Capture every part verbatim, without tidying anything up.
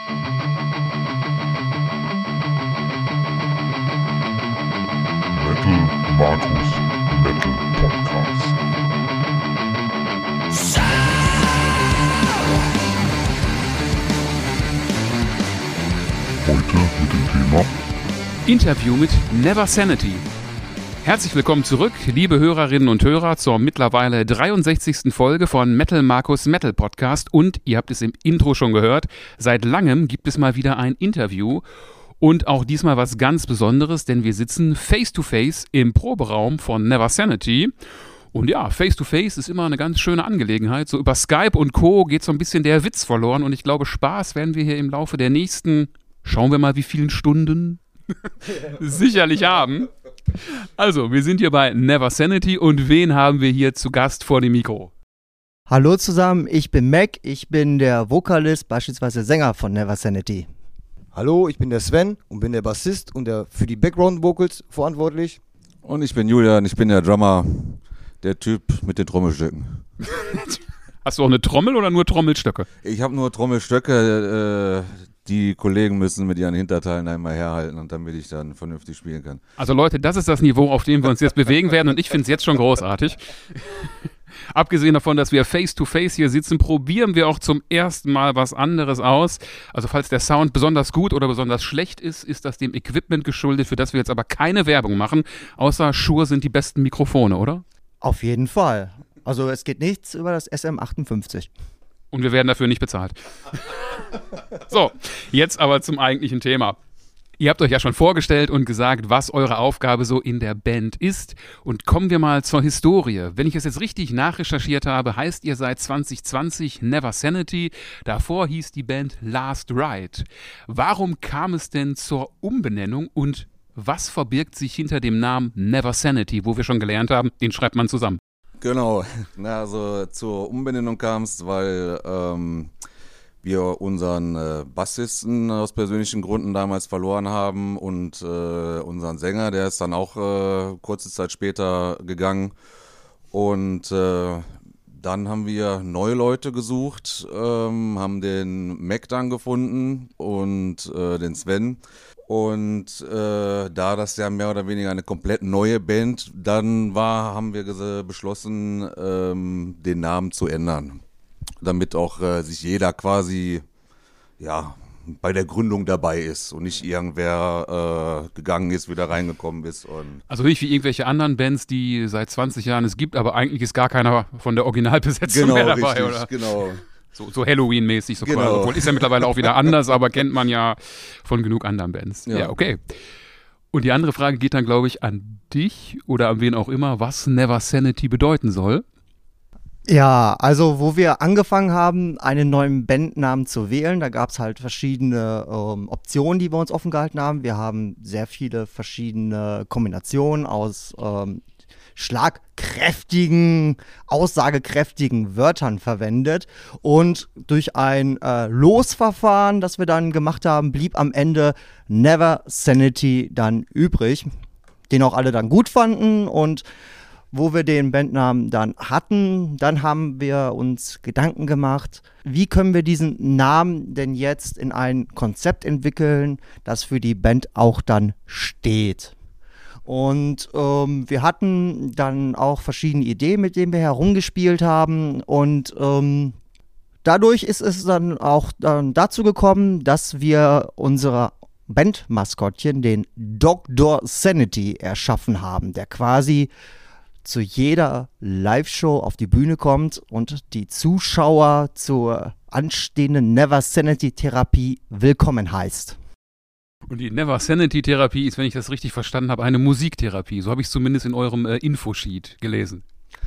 Metal Markus Metal Podcast. Heute mit dem Thema Interview mit Never Sanity. Herzlich willkommen zurück, liebe Hörerinnen und Hörer, zur mittlerweile dreiundsechzigsten Folge von Metal Markus Metal Podcast. Und ihr habt es im Intro schon gehört, seit langem gibt es mal wieder ein Interview. Und auch diesmal was ganz Besonderes, denn wir sitzen face-to-face im Proberaum von Never Sanity. Und ja, face-to-face ist immer eine ganz schöne Angelegenheit. So über Skype und Co. geht so ein bisschen der Witz verloren. Und ich glaube, Spaß werden wir hier im Laufe der nächsten, schauen wir mal wie vielen Stunden, sicherlich haben. Also, wir sind hier bei Never Sanity und wen haben wir hier zu Gast vor dem Mikro? Hallo zusammen, ich bin Mac, ich bin der Vokalist, beispielsweise Sänger von Never Sanity. Hallo, ich bin der Sven und bin der Bassist und der für die Background Vocals verantwortlich. Und ich bin Julian, ich bin der Drummer, der Typ mit den Trommelstöcken. Hast du auch eine Trommel oder nur Trommelstöcke? Ich habe nur Trommelstöcke, äh, die Kollegen müssen mit ihren Hinterteilen einmal herhalten und damit ich dann vernünftig spielen kann. Also Leute, das ist das Niveau, auf dem wir uns jetzt bewegen werden und ich finde es jetzt schon großartig. Abgesehen davon, dass wir face-to-face hier sitzen, probieren wir auch zum ersten Mal was anderes aus. Also falls der Sound besonders gut oder besonders schlecht ist, ist das dem Equipment geschuldet, für das wir jetzt aber keine Werbung machen. Außer Shure sind die besten Mikrofone, oder? Auf jeden Fall. Also es geht nichts über das S M achtundfünfzig. Und wir werden dafür nicht bezahlt. So, jetzt aber zum eigentlichen Thema. Ihr habt euch ja schon vorgestellt und gesagt, was eure Aufgabe so in der Band ist. Und kommen wir mal zur Historie. Wenn ich es jetzt richtig nachrecherchiert habe, heißt ihr seit zwanzig zwanzig Never Sanity. Davor hieß die Band Last Ride. Warum kam es denn zur Umbenennung und was verbirgt sich hinter dem Namen Never Sanity, wo wir schon gelernt haben, den schreibt man zusammen? Genau, na, also zur Umbenennung kam es, weil ähm, wir unseren äh, Bassisten aus persönlichen Gründen damals verloren haben und äh, unseren Sänger, der ist dann auch äh, kurze Zeit später gegangen und äh, dann haben wir neue Leute gesucht, ähm, haben den Mac dann gefunden und äh, den Sven. Und äh, da das ja mehr oder weniger eine komplett neue Band dann war, haben wir ges- beschlossen, ähm, den Namen zu ändern. Damit auch äh, sich jeder quasi ja bei der Gründung dabei ist und nicht irgendwer äh, gegangen ist, wieder reingekommen ist. Und Also nicht wie irgendwelche anderen Bands, die seit zwanzig Jahren es gibt, aber eigentlich ist gar keiner von der Originalbesetzung genau, mehr dabei, richtig, oder? genau. So, so Halloween-mäßig, so Genau. quasi. Obwohl ist ja mittlerweile auch wieder anders, aber kennt man ja von genug anderen Bands. Ja. Ja. Okay. Und die andere Frage geht dann, glaube ich, an dich oder an wen auch immer, was Never Sanity bedeuten soll. Ja, also wo wir angefangen haben, einen neuen Bandnamen zu wählen, da gab es halt verschiedene ähm, Optionen, die wir uns offen gehalten haben. Wir haben sehr viele verschiedene Kombinationen aus ähm, schlagkräftigen, aussagekräftigen Wörtern verwendet und durch ein äh, Losverfahren, das wir dann gemacht haben, blieb am Ende Never Sanity dann übrig, den auch alle dann gut fanden. Und wo wir den Bandnamen dann hatten, dann haben wir uns Gedanken gemacht, wie können wir diesen Namen denn jetzt in ein Konzept entwickeln, das für die Band auch dann steht. Und ähm, wir hatten dann auch verschiedene Ideen, mit denen wir herumgespielt haben. Und ähm, dadurch ist es dann auch dann dazu gekommen, dass wir unsere Bandmaskottchen, den Doktor Sanity, erschaffen haben, der quasi zu jeder Live-Show auf die Bühne kommt und die Zuschauer zur anstehenden Never Sanity-Therapie willkommen heißt. Und die Never Sanity-Therapie ist, wenn ich das richtig verstanden habe, eine Musiktherapie. So habe ich es zumindest in eurem äh, Infosheet gelesen.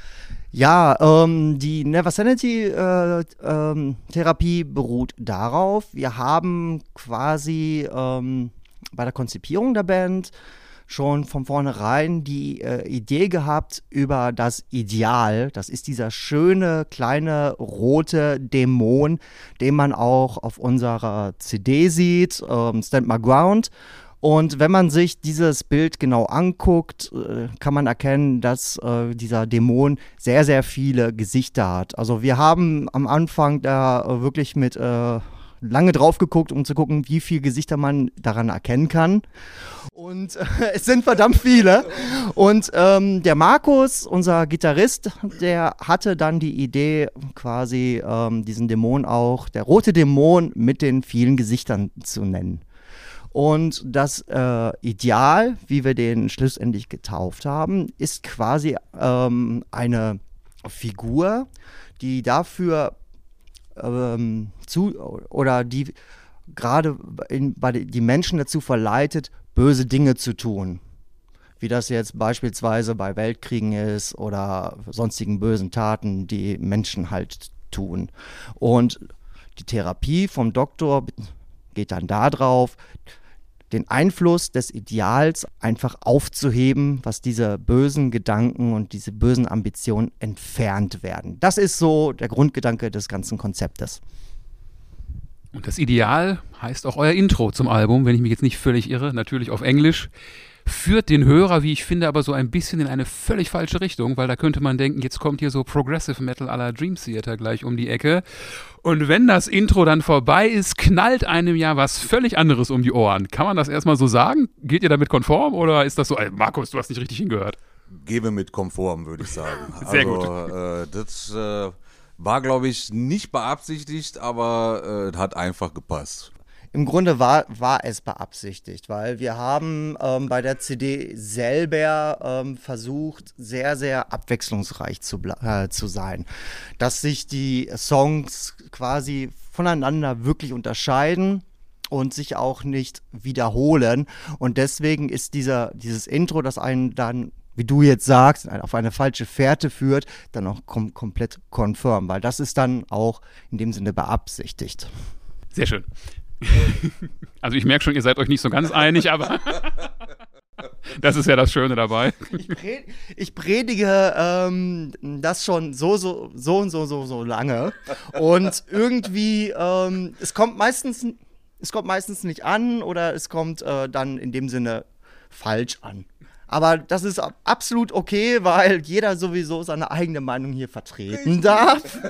Ja, ähm, die Never Sanity-Therapie äh, ähm, beruht darauf, wir haben quasi ähm, bei der Konzipierung der Band schon von vornherein die äh, Idee gehabt über das Ideal. Das ist dieser schöne, kleine, rote Dämon, den man auch auf unserer C D sieht, ähm, Stand My Ground. Und wenn man sich dieses Bild genau anguckt, äh, kann man erkennen, dass äh, dieser Dämon sehr, sehr viele Gesichter hat. Also wir haben am Anfang da äh, wirklich mit äh, lange drauf geguckt, um zu gucken, wie viele Gesichter man daran erkennen kann. Und äh, es sind verdammt viele. Und ähm, der Markus, unser Gitarrist, der hatte dann die Idee, quasi ähm, diesen Dämon auch, der rote Dämon mit den vielen Gesichtern zu nennen. Und das äh, Ideal, wie wir den schlussendlich getauft haben, ist quasi ähm, eine Figur, die dafür ähm, zu oder die gerade in, bei die Menschen dazu verleitet, böse Dinge zu tun. Wie das jetzt beispielsweise bei Weltkriegen ist oder sonstigen bösen Taten, die Menschen halt tun. Und die Therapie vom Doktor geht dann darauf, den Einfluss des Ideals einfach aufzuheben, was diese bösen Gedanken und diese bösen Ambitionen entfernt werden. Das ist so der Grundgedanke des ganzen Konzeptes. Und das Ideal heißt auch euer Intro zum Album, wenn ich mich jetzt nicht völlig irre, natürlich auf Englisch. Führt den Hörer, wie ich finde, aber so ein bisschen in eine völlig falsche Richtung, weil da könnte man denken, jetzt kommt hier so Progressive Metal à la Dream Theater gleich um die Ecke. Und wenn das Intro dann vorbei ist, knallt einem ja was völlig anderes um die Ohren. Kann man das erstmal so sagen? Geht ihr damit konform oder ist das so, ey, Markus, du hast nicht richtig hingehört? Gebe mit konform, würde ich sagen. Sehr also, gut. Äh, das äh, war, glaube ich, nicht beabsichtigt, aber äh, hat einfach gepasst. Im Grunde war, war es beabsichtigt, weil wir haben ähm, bei der C D selber ähm, versucht, sehr, sehr abwechslungsreich zu, äh, zu sein. Dass sich die Songs quasi voneinander wirklich unterscheiden und sich auch nicht wiederholen. Und deswegen ist dieser, dieses Intro, das einen dann, wie du jetzt sagst, auf eine falsche Fährte führt, dann auch kom- komplett konform, weil das ist dann auch in dem Sinne beabsichtigt. Sehr schön. Also ich merke schon, ihr seid euch nicht so ganz einig, aber das ist ja das Schöne dabei. Ich, pred- ich predige ähm, das schon so, so, so und so, so, so lange und irgendwie, ähm, es kommt meistens, es kommt meistens nicht an oder es kommt äh, dann in dem Sinne falsch an. Aber das ist absolut okay, weil jeder sowieso seine eigene Meinung hier vertreten darf.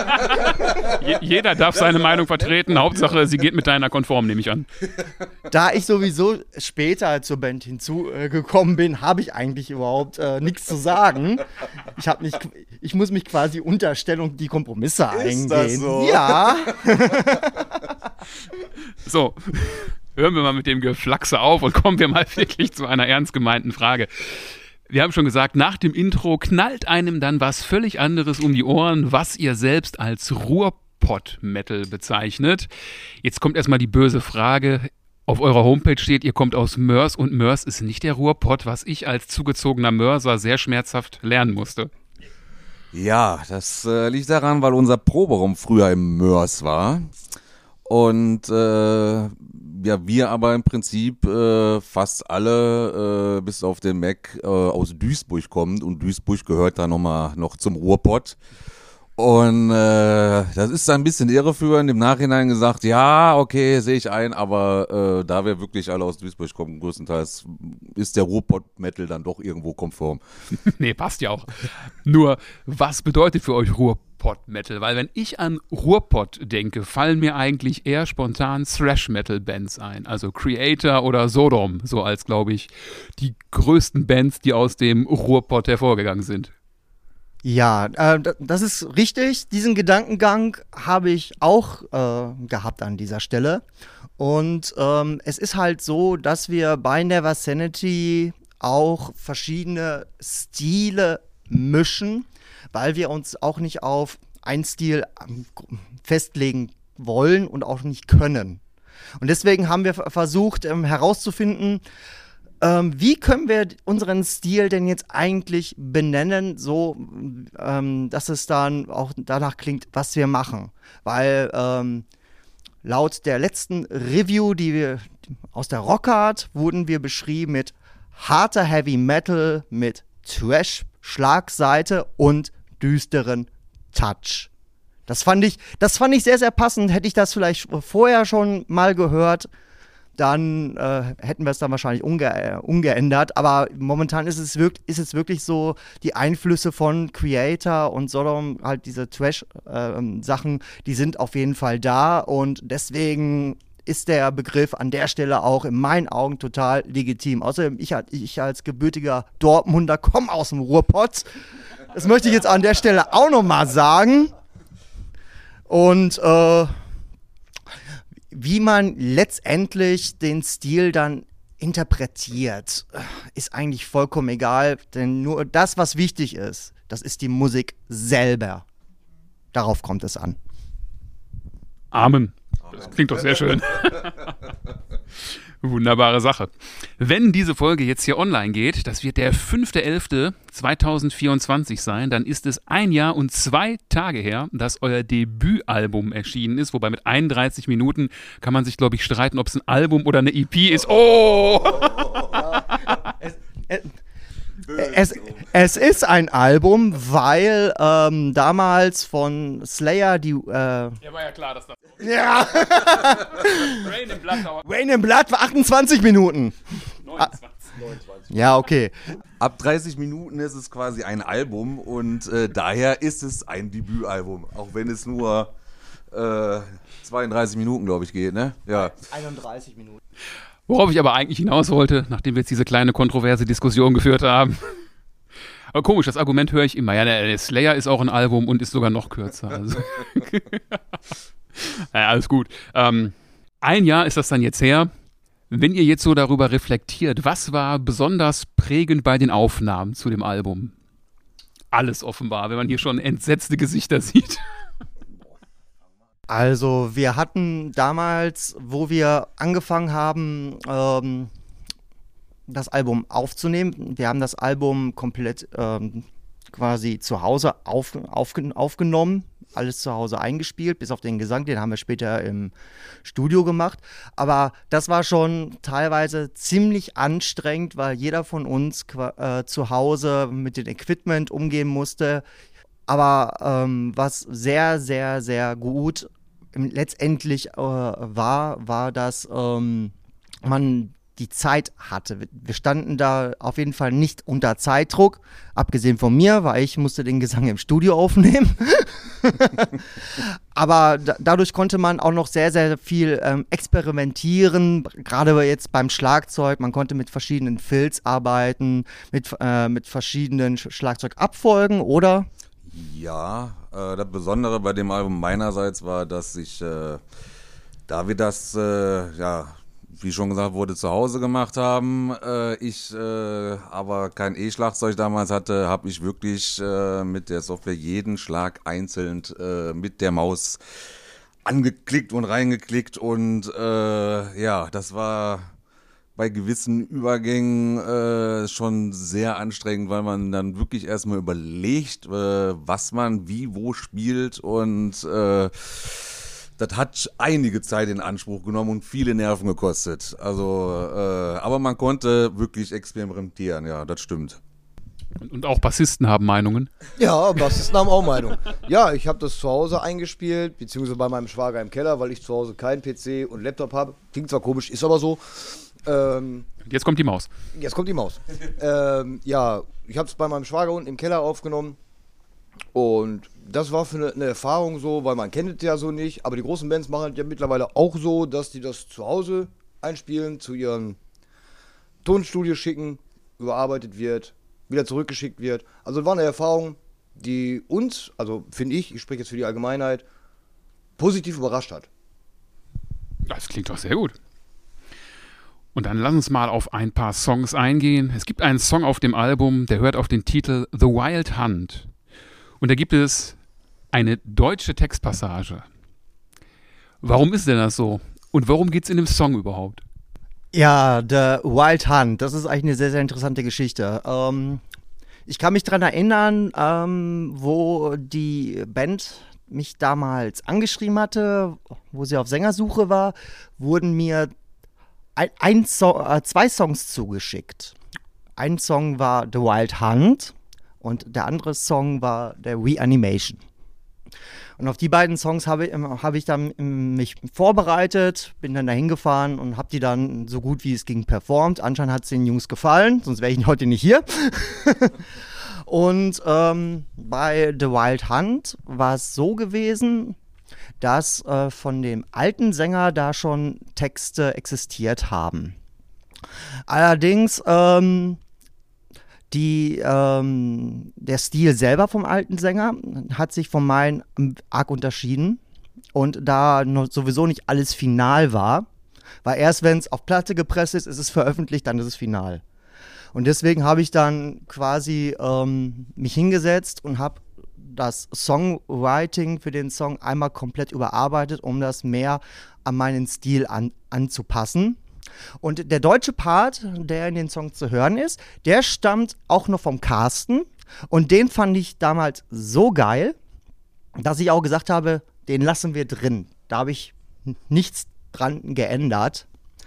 Je- jeder darf seine Meinung vertreten. Hauptsache, sie geht mit deiner konform, nehme ich an. Da ich sowieso später zur Band hinzugekommen bin, habe ich eigentlich überhaupt äh, nichts zu sagen. Ich, hab mich, ich muss mich quasi unterstellen und die Kompromisse Ist eingehen. das so? Ja. So, hören wir mal mit dem Geflaxe auf und kommen wir mal wirklich zu einer ernst gemeinten Frage. Wir haben schon gesagt, nach dem Intro knallt einem dann was völlig anderes um die Ohren, was ihr selbst als Ruhrpott-Metal bezeichnet. Jetzt kommt erstmal die böse Frage. Auf eurer Homepage steht, ihr kommt aus Mörs und Mörs ist nicht der Ruhrpott, was ich als zugezogener Mörser sehr schmerzhaft lernen musste. Ja, das äh, liegt daran, weil unser Proberaum früher im Mörs war. Und äh, ja, wir aber im Prinzip äh, fast alle, äh, bis auf den Mac, äh, aus Duisburg kommen. Und Duisburg gehört da nochmal noch zum Ruhrpott. Und äh, das ist ein bisschen irreführend. Im Nachhinein gesagt, ja, okay, sehe ich ein. Aber äh, da wir wirklich alle aus Duisburg kommen, größtenteils ist der Ruhrpott-Metal dann doch irgendwo konform. Nee, passt ja auch. Nur, was bedeutet für euch Ruhrpott-Metal? Weil wenn ich an Ruhrpott denke, fallen mir eigentlich eher spontan Thrash-Metal-Bands ein. Also Creator oder Sodom, so als, glaube ich, die größten Bands, die aus dem Ruhrpott hervorgegangen sind. Ja, äh, das ist richtig. Diesen Gedankengang habe ich auch äh, gehabt an dieser Stelle. Und ähm, es ist halt so, dass wir bei Never Sanity auch verschiedene Stile mischen, weil wir uns auch nicht auf einen Stil ähm, festlegen wollen und auch nicht können. Und deswegen haben wir f- versucht ähm, herauszufinden, Ähm, wie können wir unseren Stil denn jetzt eigentlich benennen, so ähm, dass es dann auch danach klingt, was wir machen? Weil ähm, laut der letzten Review, die wir aus der Rockart, wurden wir beschrieben mit harter Heavy Metal, mit Thrash, Schlagseite und düsteren Touch. Das fand ich, das fand ich sehr, sehr passend. Hätte ich das vielleicht vorher schon mal gehört, dann äh, hätten wir es dann wahrscheinlich umge äh, umgeändert. Aber momentan ist es, wirk ist es wirklich so, die Einflüsse von Creator und Sodom, halt diese Trash-Sachen, äh, die sind auf jeden Fall da. Und deswegen ist der Begriff an der Stelle auch in meinen Augen total legitim. Außerdem, ich, ich als gebürtiger Dortmunder komme aus dem Ruhrpott. Das möchte ich jetzt an der Stelle auch nochmal sagen. Und äh, wie man letztendlich den Stil dann interpretiert, ist eigentlich vollkommen egal. Denn nur das, was wichtig ist, das ist die Musik selber. Darauf kommt es an. Amen. Das klingt doch sehr schön. Wunderbare Sache. Wenn diese Folge jetzt hier online geht, das wird der fünfter elfter zweitausendvierundzwanzig sein, dann ist es ein Jahr und zwei Tage her, dass euer Debütalbum erschienen ist, wobei mit einunddreißig Minuten kann man sich, glaube ich, streiten, ob es ein Album oder eine E P ist. Oh! es, es, Es, es ist ein Album, weil ähm, damals von Slayer die. Äh, ja, war ja klar, dass das. Ja! Rain in Blood dauert. Rain in Blood war achtundzwanzig Minuten. neunundzwanzig. Ja, okay. Ab dreißig Minuten ist es quasi ein Album und äh, daher ist es ein Debütalbum. Auch wenn es nur äh, zweiunddreißig Minuten, glaube ich, geht, ne? Ja. einunddreißig Minuten. Worauf ich aber eigentlich hinaus wollte, nachdem wir jetzt diese kleine kontroverse Diskussion geführt haben. Aber komisch, das Argument höre ich immer. Ja, der, der Slayer ist auch ein Album und ist sogar noch kürzer. Also. Ja, alles gut. Ähm, ein Jahr ist das dann jetzt her. Wenn ihr jetzt so darüber reflektiert, was war besonders prägend bei den Aufnahmen zu dem Album? Alles offenbar, wenn man hier schon entsetzte Gesichter sieht. Also wir hatten damals, wo wir angefangen haben, ähm, das Album aufzunehmen, wir haben das Album komplett ähm, quasi zu Hause auf, auf, aufgenommen, alles zu Hause eingespielt, bis auf den Gesang, den haben wir später im Studio gemacht. Aber das war schon teilweise ziemlich anstrengend, weil jeder von uns äh, zu Hause mit dem Equipment umgehen musste. Aber ähm, was sehr, sehr, sehr gut letztendlich äh, war, war, dass ähm, man die Zeit hatte. Wir standen da auf jeden Fall nicht unter Zeitdruck, abgesehen von mir, weil ich musste den Gesang im Studio aufnehmen. Aber da, dadurch konnte man auch noch sehr, sehr viel ähm, experimentieren, gerade jetzt beim Schlagzeug. Man konnte mit verschiedenen Fills arbeiten, mit, äh, mit verschiedenen Schlagzeugabfolgen, oder? Ja, äh, das Besondere bei dem Album meinerseits war, dass ich, äh, da wir das, äh, ja, wie schon gesagt wurde, zu Hause gemacht haben, äh, ich äh, aber kein E-Schlagzeug damals hatte, habe ich wirklich äh, mit der Software jeden Schlag einzeln äh, mit der Maus angeklickt und reingeklickt und äh, ja, das war bei gewissen Übergängen äh, schon sehr anstrengend, weil man dann wirklich erstmal überlegt, äh, was man wie wo spielt und äh, das hat einige Zeit in Anspruch genommen und viele Nerven gekostet. Also, äh, aber man konnte wirklich experimentieren, ja, das stimmt. Und, und auch Bassisten haben Meinungen. Ja, Bassisten haben auch Meinung. Ja, ich habe das zu Hause eingespielt, beziehungsweise bei meinem Schwager im Keller, weil ich zu Hause keinen P C und Laptop habe. Klingt zwar komisch, ist aber so. Ähm, Jetzt kommt die Maus. Jetzt kommt die Maus. ähm, ja, ich habe es bei meinem Schwager unten im Keller aufgenommen und das war für eine, eine Erfahrung so, weil man kennt es ja so nicht, aber die großen Bands machen es ja mittlerweile auch so, dass die das zu Hause einspielen, zu ihrem Tonstudio schicken, überarbeitet wird, wieder zurückgeschickt wird. Also war eine Erfahrung, die uns, also finde ich, ich spreche jetzt für die Allgemeinheit, positiv überrascht hat. Das klingt doch sehr gut. Und dann lass uns mal auf ein paar Songs eingehen. Es gibt einen Song auf dem Album, der hört auf den Titel The Wild Hunt. Und da gibt es eine deutsche Textpassage. Warum ist denn das so? Und worum geht es in dem Song überhaupt? Ja, The Wild Hunt, das ist eigentlich eine sehr, sehr interessante Geschichte. Ähm, ich kann mich daran erinnern, ähm, wo die Band mich damals angeschrieben hatte, wo sie auf Sängersuche war, wurden mir ein, ein so- äh, zwei Songs zugeschickt. Ein Song war The Wild Hunt und der andere Song war der Reanimation. Und auf die beiden Songs habe ich, hab ich dann mich vorbereitet, bin dann dahin gefahren und habe die dann so gut wie es ging performt. Anscheinend hat es den Jungs gefallen, sonst wäre ich heute nicht hier. Und ähm, bei The Wild Hunt war es so gewesen, dass äh, von dem alten Sänger da schon Texte existiert haben. Allerdings ähm, die, ähm, der Stil selber vom alten Sänger hat sich von meinem arg unterschieden. Und da noch sowieso nicht alles final war, weil erst wenn es auf Platte gepresst ist, ist es veröffentlicht, dann ist es final. Und deswegen habe ich dann quasi ähm, mich hingesetzt und habe das Songwriting für den Song einmal komplett überarbeitet, um das mehr an meinen Stil an, anzupassen. Und der deutsche Part, der in den Song zu hören ist, der stammt auch noch vom Carsten. Und den fand ich damals so geil, dass ich auch gesagt habe, den lassen wir drin. Da habe ich nichts dran geändert.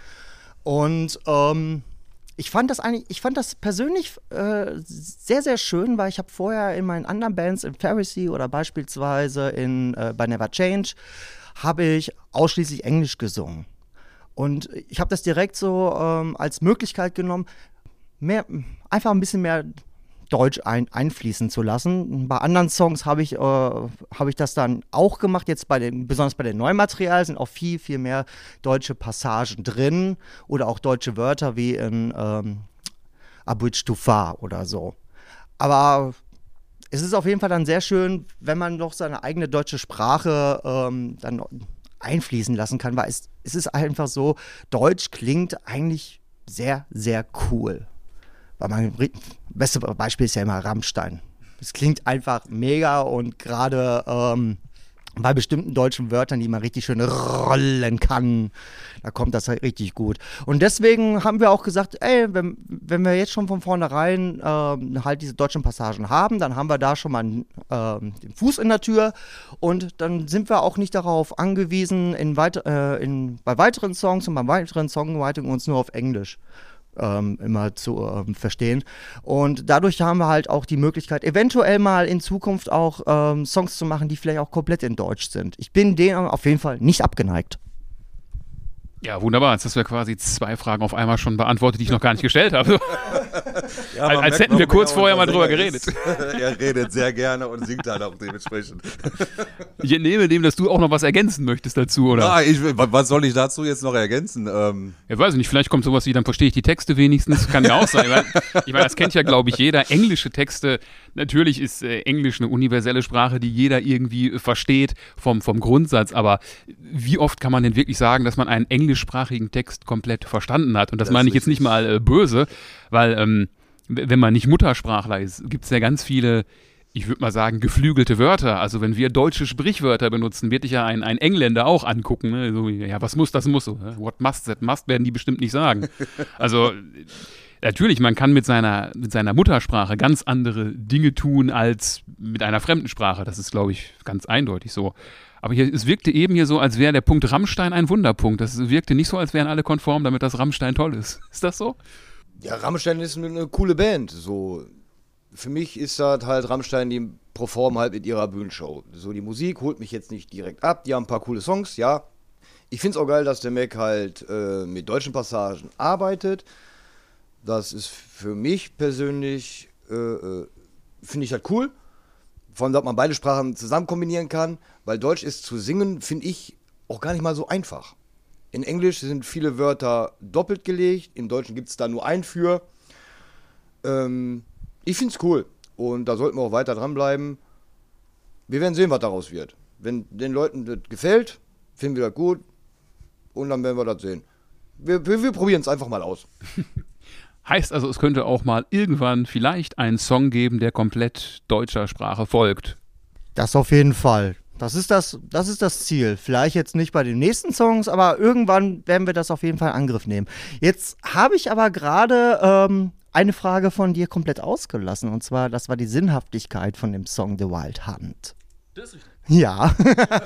Und ähm, ich fand das eigentlich, ich fand das persönlich äh, sehr, sehr schön, weil ich habe vorher in meinen anderen Bands, in Pharisee oder beispielsweise in, äh, bei Never Change, habe ich ausschließlich Englisch gesungen. Und ich habe das direkt so ähm, als Möglichkeit genommen, mehr, einfach ein bisschen mehr Deutsch ein, einfließen zu lassen. Bei anderen Songs habe ich, äh, hab ich das dann auch gemacht. Jetzt bei den, besonders bei dem Neumaterial sind auch viel, viel mehr deutsche Passagen drin oder auch deutsche Wörter wie in ähm, Abwitch to Far oder so. Aber es ist auf jeden Fall dann sehr schön, wenn man doch seine eigene deutsche Sprache ähm, dann einfließen lassen kann, weil es, es ist einfach so, Deutsch klingt eigentlich sehr, sehr cool. Weil mein beste Beispiel ist ja immer Rammstein. Es klingt einfach mega und gerade ähm, bei bestimmten deutschen Wörtern, die man richtig schön rollen kann, da kommt das halt richtig gut. Und deswegen haben wir auch gesagt, ey, wenn, wenn wir jetzt schon von vornherein ähm, halt diese deutschen Passagen haben, dann haben wir da schon mal einen, ähm, den Fuß in der Tür und dann sind wir auch nicht darauf angewiesen, in weit, äh, in, bei weiteren Songs und bei weiteren Songwriting uns nur auf Englisch Ähm, immer zu ähm, verstehen. Und dadurch haben wir halt auch die Möglichkeit, eventuell mal in Zukunft auch ähm, Songs zu machen, die vielleicht auch komplett in Deutsch sind. Ich bin dem auf jeden Fall nicht abgeneigt. Ja, wunderbar. Jetzt hast du ja quasi zwei Fragen auf einmal schon beantwortet, die ich noch gar nicht gestellt habe. Ja, als als hätten wir kurz vorher mal drüber geredet. Er redet sehr gerne und singt dann auch dementsprechend. Ich entnehme dem, dass du auch noch was ergänzen möchtest dazu, oder? Ah, ich, was soll ich dazu jetzt noch ergänzen? Ähm Ja, weiß ich nicht, vielleicht kommt sowas wie, dann verstehe ich die Texte wenigstens, kann ja auch sein. Weil, ich meine, das kennt ja, glaube ich, jeder. Englische Texte, natürlich ist äh, Englisch eine universelle Sprache, die jeder irgendwie äh, versteht vom, vom Grundsatz, aber wie oft kann man denn wirklich sagen, dass man einen englischsprachigen Text komplett verstanden hat? Und das, das meine ich jetzt nicht mal äh, böse, weil ähm, wenn man nicht Muttersprachler ist, gibt es ja ganz viele, ich würde mal sagen, geflügelte Wörter. Also wenn wir deutsche Sprichwörter benutzen, wird dich ja ein, ein Engländer auch angucken. Ne? So, ja, was muss, das muss so. Ne? What must, that must, werden die bestimmt nicht sagen. Also natürlich, man kann mit seiner, mit seiner Muttersprache ganz andere Dinge tun als mit einer fremden Sprache. Das ist, glaube ich, ganz eindeutig so. Aber hier, es wirkte eben hier so, als wäre der Punkt Rammstein ein Wunderpunkt. Das wirkte nicht so, als wären alle konform, damit das Rammstein toll ist. Ist das so? Ja, Rammstein ist eine, eine coole Band. So, für mich ist das halt Rammstein, die performen halt mit ihrer Bühnenshow. So, die Musik holt mich jetzt nicht direkt ab. Die haben ein paar coole Songs, ja. Ich find's auch geil, dass der Mac halt äh, mit deutschen Passagen arbeitet. Das ist für mich persönlich, äh, äh, finde ich halt cool. Vor allem, dass man beide Sprachen zusammen kombinieren kann, weil Deutsch ist zu singen, finde ich, auch gar nicht mal so einfach. In Englisch sind viele Wörter doppelt gelegt, im Deutschen gibt es da nur ein für. Ähm, ich finde es cool und da sollten wir auch weiter dranbleiben. Wir werden sehen, was daraus wird. Wenn den Leuten das gefällt, finden wir das gut und dann werden wir das sehen. Wir, wir, wir probieren es einfach mal aus. Heißt also, es könnte auch mal irgendwann vielleicht einen Song geben, der komplett deutscher Sprache folgt. Das auf jeden Fall. Das ist das, das ist das Ziel. Vielleicht jetzt nicht bei den nächsten Songs, aber irgendwann werden wir das auf jeden Fall in Angriff nehmen. Jetzt habe ich aber gerade ähm, eine Frage von dir komplett ausgelassen. Und zwar, das war die Sinnhaftigkeit von dem Song The Wild Hunt. Das ist ja.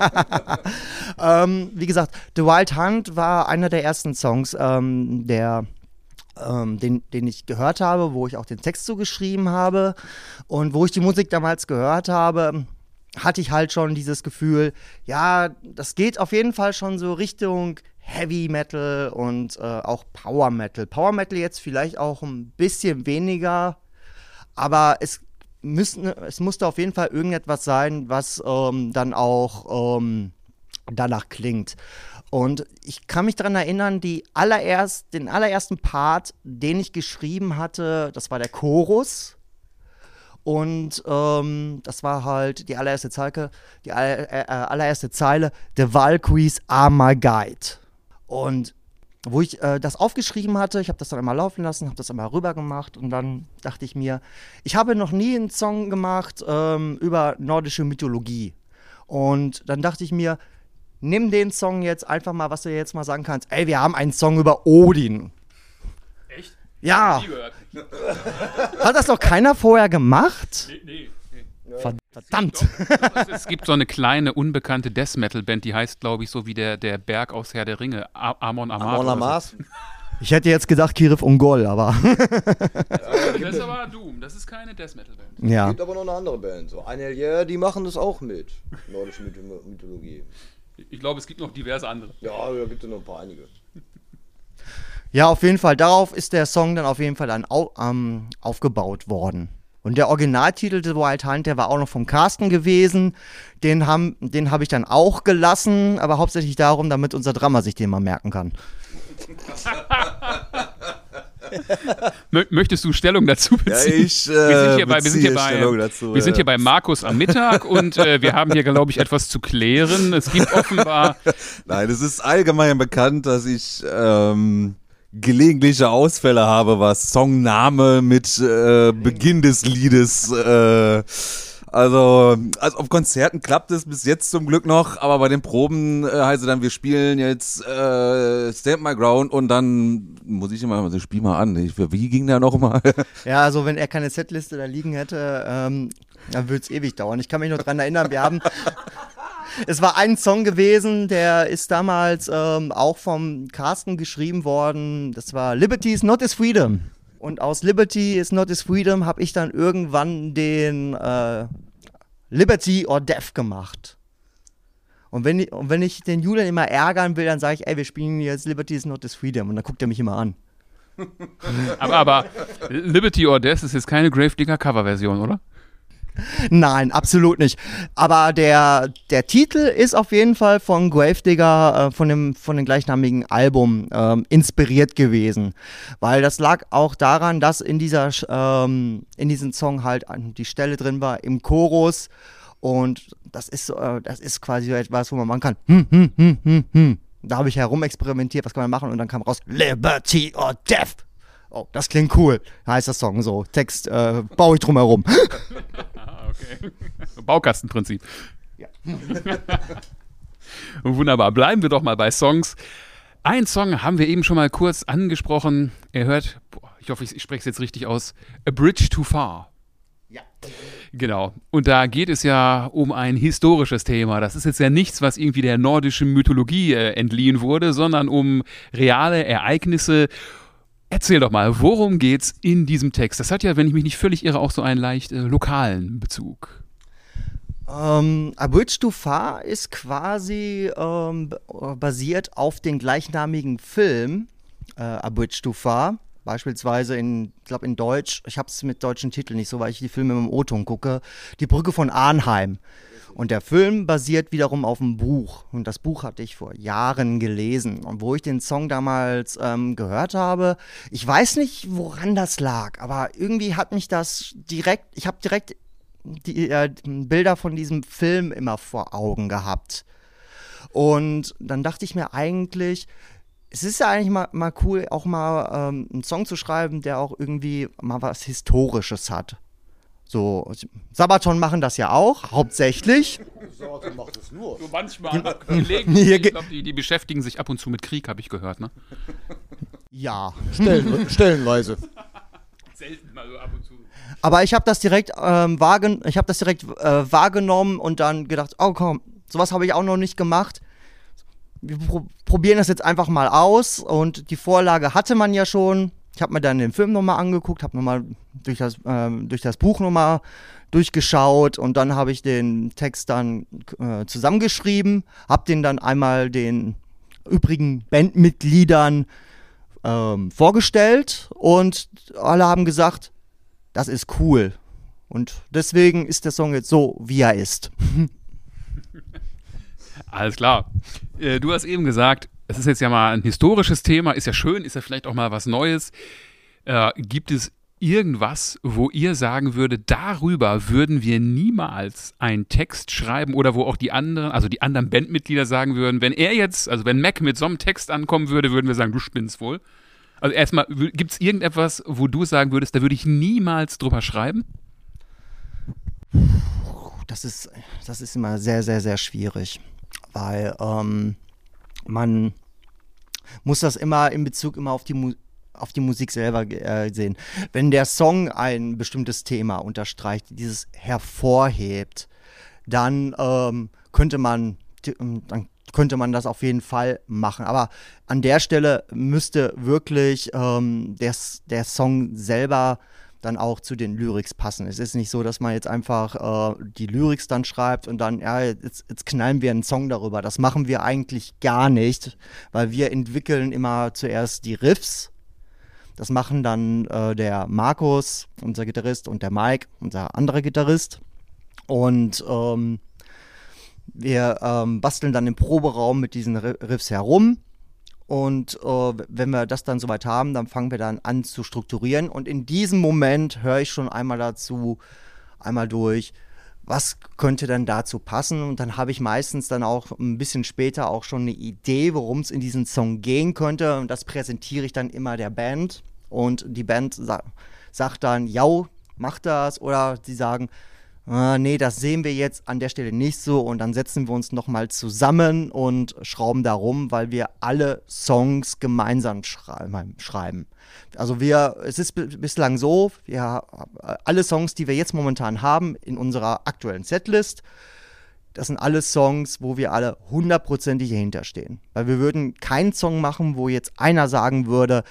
ähm, wie gesagt, The Wild Hunt war einer der ersten Songs, ähm, der Ähm, den, den ich gehört habe, wo ich auch den Text zugeschrieben habe und wo ich die Musik damals gehört habe, hatte ich halt schon dieses Gefühl, ja, das geht auf jeden Fall schon so Richtung Heavy Metal und äh, auch Power Metal. Power Metal jetzt vielleicht auch ein bisschen weniger, aber es, müssen, es musste auf jeden Fall irgendetwas sein, was ähm, dann auch ähm, danach klingt. Und ich kann mich daran erinnern, die allererst, den allerersten Part, den ich geschrieben hatte, das war der Chorus. Und ähm, das war halt die allererste Zeile, die aller, äh, allererste Zeile, The Valkyries are my guide. Und wo ich äh, das aufgeschrieben hatte, ich habe das dann einmal laufen lassen, habe das einmal rüber gemacht und dann dachte ich mir, ich habe noch nie einen Song gemacht ähm, über nordische Mythologie. Und dann dachte ich mir, nimm den Song jetzt einfach mal, was du jetzt mal sagen kannst, ey, wir haben einen Song über Odin. Echt? Ja. Nie gehört. Hat das noch keiner vorher gemacht? Nee, nee. Verdammt. Es gibt so eine kleine, unbekannte Death-Metal-Band, die heißt, glaube ich, so wie der, der Berg aus Herr der Ringe, A- Amon Amarth. Amon oder so. Amarth. Ich hätte jetzt gesagt Kirith Ungol, aber Das ist aber Doom, das ist keine Death-Metal-Band. Es ja. gibt aber noch eine andere Band. So Einhellier, die machen das auch mit. Nordische Mytho- Mythologie. Ich glaube, es gibt noch diverse andere. Ja, da gibt es noch ein paar einige. Ja, auf jeden Fall. Darauf ist der Song dann auf jeden Fall dann au ähm, aufgebaut worden. Und der Originaltitel The Wild Hunt, der war auch noch vom Carsten gewesen. Den haben, den habe ich dann auch gelassen, aber hauptsächlich darum, damit unser Drummer sich den mal merken kann. Mö- Möchtest du Stellung dazu Ja, beziehen? ich äh, wir sind hier bei, wir sind hier beziehe bei, Stellung dazu. wir sind ja. hier bei Markus am Mittag und äh, wir haben hier, glaube ich, etwas zu klären. Es gibt offenbar, Nein, es ist allgemein bekannt, dass ich ähm, gelegentliche Ausfälle habe, was Songname mit äh, Beginn des Liedes. Äh, also, also auf Konzerten klappt es bis jetzt zum Glück noch, aber bei den Proben äh, heißt es dann, wir spielen jetzt äh, Stand My Ground und dann muss ich immer, also spiel mal an. Ich, wie ging der nochmal? Ja, also wenn er keine Setliste da liegen hätte, ähm, dann würde es ewig dauern. Ich kann mich nur daran erinnern, wir haben... Es war ein Song gewesen, der ist damals ähm, auch vom Carsten geschrieben worden. Das war Liberty is not is freedom. Und aus Liberty is not is freedom habe ich dann irgendwann den äh, Liberty or Death gemacht. Und wenn, ich, und wenn ich den Julian immer ärgern will, dann sage ich, ey, wir spielen jetzt Liberty is not is freedom. Und dann guckt er mich immer an. aber, aber Liberty or Death ist jetzt keine Gravedigger Coverversion, oder? Nein, absolut nicht. Aber der, der Titel ist auf jeden Fall von Gravedigger, äh, von, dem, von dem gleichnamigen Album ähm, inspiriert gewesen. Weil das lag auch daran, dass in, dieser, ähm, in diesem Song halt die Stelle drin war im Chorus. Und das ist, äh, das ist quasi so etwas, wo man machen kann. Hm, hm, hm, hm, hm. Da habe ich herumexperimentiert, was kann man machen? Und dann kam raus, Liberty or Death. Oh, das klingt cool, heißt der Song so. Text äh, baue ich drum herum. Ah, okay. Baukastenprinzip. Ja. Wunderbar. Bleiben wir doch mal bei Songs. Ein Song haben wir eben schon mal kurz angesprochen. Er hört, boah, ich hoffe, ich, ich spreche es jetzt richtig aus, A Bridge Too Far. Ja. Genau. Und da geht es ja um ein historisches Thema. Das ist jetzt ja nichts, was irgendwie der nordischen Mythologie äh, entliehen wurde, sondern um reale Ereignisse. Erzähl doch mal, worum geht's in diesem Text? Das hat ja, wenn ich mich nicht völlig irre, auch so einen leicht äh, lokalen Bezug. Ähm, A Bridge Too Far ist quasi ähm, basiert auf den gleichnamigen Film äh, A Bridge Too Far. Beispielsweise in, ich glaube in Deutsch, ich habe es mit deutschen Titeln nicht so, weil ich die Filme im O-Ton gucke, Die Brücke von Arnheim. Und der Film basiert wiederum auf einem Buch. Und das Buch hatte ich vor Jahren gelesen. Und wo ich den Song damals ähm, gehört habe, ich weiß nicht, woran das lag, aber irgendwie hat mich das direkt, ich habe direkt die äh, Bilder von diesem Film immer vor Augen gehabt. Und dann dachte ich mir eigentlich, es ist ja eigentlich mal, mal cool, auch mal ähm, einen Song zu schreiben, der auch irgendwie mal was Historisches hat. So, Sabaton machen das ja auch, hauptsächlich. Sabaton macht es nur. So manchmal, gelegentlich, Hier ich ge- glaube, die, die beschäftigen sich ab und zu mit Krieg, habe ich gehört, ne? Ja. Stellen, stellenweise. Selten mal so ab und zu. Aber ich habe das direkt ähm, wahrgen- ich habe das direkt äh, wahrgenommen und dann gedacht, oh komm, sowas habe ich auch noch nicht gemacht. Wir pro- probieren das jetzt einfach mal aus und die Vorlage hatte man ja schon. ich habe mir dann den Film nochmal angeguckt, habe nochmal durch das, ähm, durch das Buch nochmal durchgeschaut und dann habe ich den Text dann äh, zusammengeschrieben, habe den dann einmal den übrigen Bandmitgliedern ähm, vorgestellt und alle haben gesagt, das ist cool. Und deswegen ist der Song jetzt so, wie er ist. Alles klar. Äh, du hast eben gesagt, es ist jetzt ja mal ein historisches Thema, ist ja schön, ist ja vielleicht auch mal was Neues. Äh, gibt es irgendwas, wo ihr sagen würdet, darüber würden wir niemals einen Text schreiben oder wo auch die anderen, also die anderen Bandmitglieder sagen würden, wenn er jetzt, also wenn Mac mit so einem Text ankommen würde, würden wir sagen, du spinnst wohl. Also erstmal, gibt es irgendetwas, wo du sagen würdest, da würde ich niemals drüber schreiben? Das ist, das ist immer sehr, sehr, sehr schwierig, weil ähm, man muss das immer in Bezug immer auf die Musik auf die Musik selber äh, sehen. Wenn der Song ein bestimmtes Thema unterstreicht, dieses hervorhebt, dann ähm, könnte man dann könnte man das auf jeden Fall machen. Aber an der Stelle müsste wirklich ähm, der, der Song selber dann auch zu den Lyrics passen. Es ist nicht so, dass man jetzt einfach äh, die Lyrics dann schreibt und dann, ja, jetzt, jetzt knallen wir einen Song darüber. Das machen wir eigentlich gar nicht, weil wir entwickeln immer zuerst die Riffs. Das machen dann äh, der Markus, unser Gitarrist, und der Mike, unser anderer Gitarrist. Und ähm, wir ähm, basteln dann im Proberaum mit diesen Riffs herum. Und äh, wenn wir das dann soweit haben, dann fangen wir dann an zu strukturieren. Und in diesem Moment höre ich schon einmal dazu, einmal durch, was könnte denn dazu passen? Und dann habe ich meistens dann auch ein bisschen später auch schon eine Idee, worum es in diesem Song gehen könnte. Und das präsentiere ich dann immer der Band. Und die Band sa- sagt dann, ja, mach das. Oder sie sagen, äh, nee, das sehen wir jetzt an der Stelle nicht so. Und dann setzen wir uns nochmal zusammen und schrauben da rum, weil wir alle Songs gemeinsam schrei- schreiben. Also wir, es ist b- bislang so, wir, alle Songs, die wir jetzt momentan haben in unserer aktuellen Setlist, das sind alles Songs, wo wir alle hundertprozentig dahinter stehen. Weil wir würden keinen Song machen, wo jetzt einer sagen würde,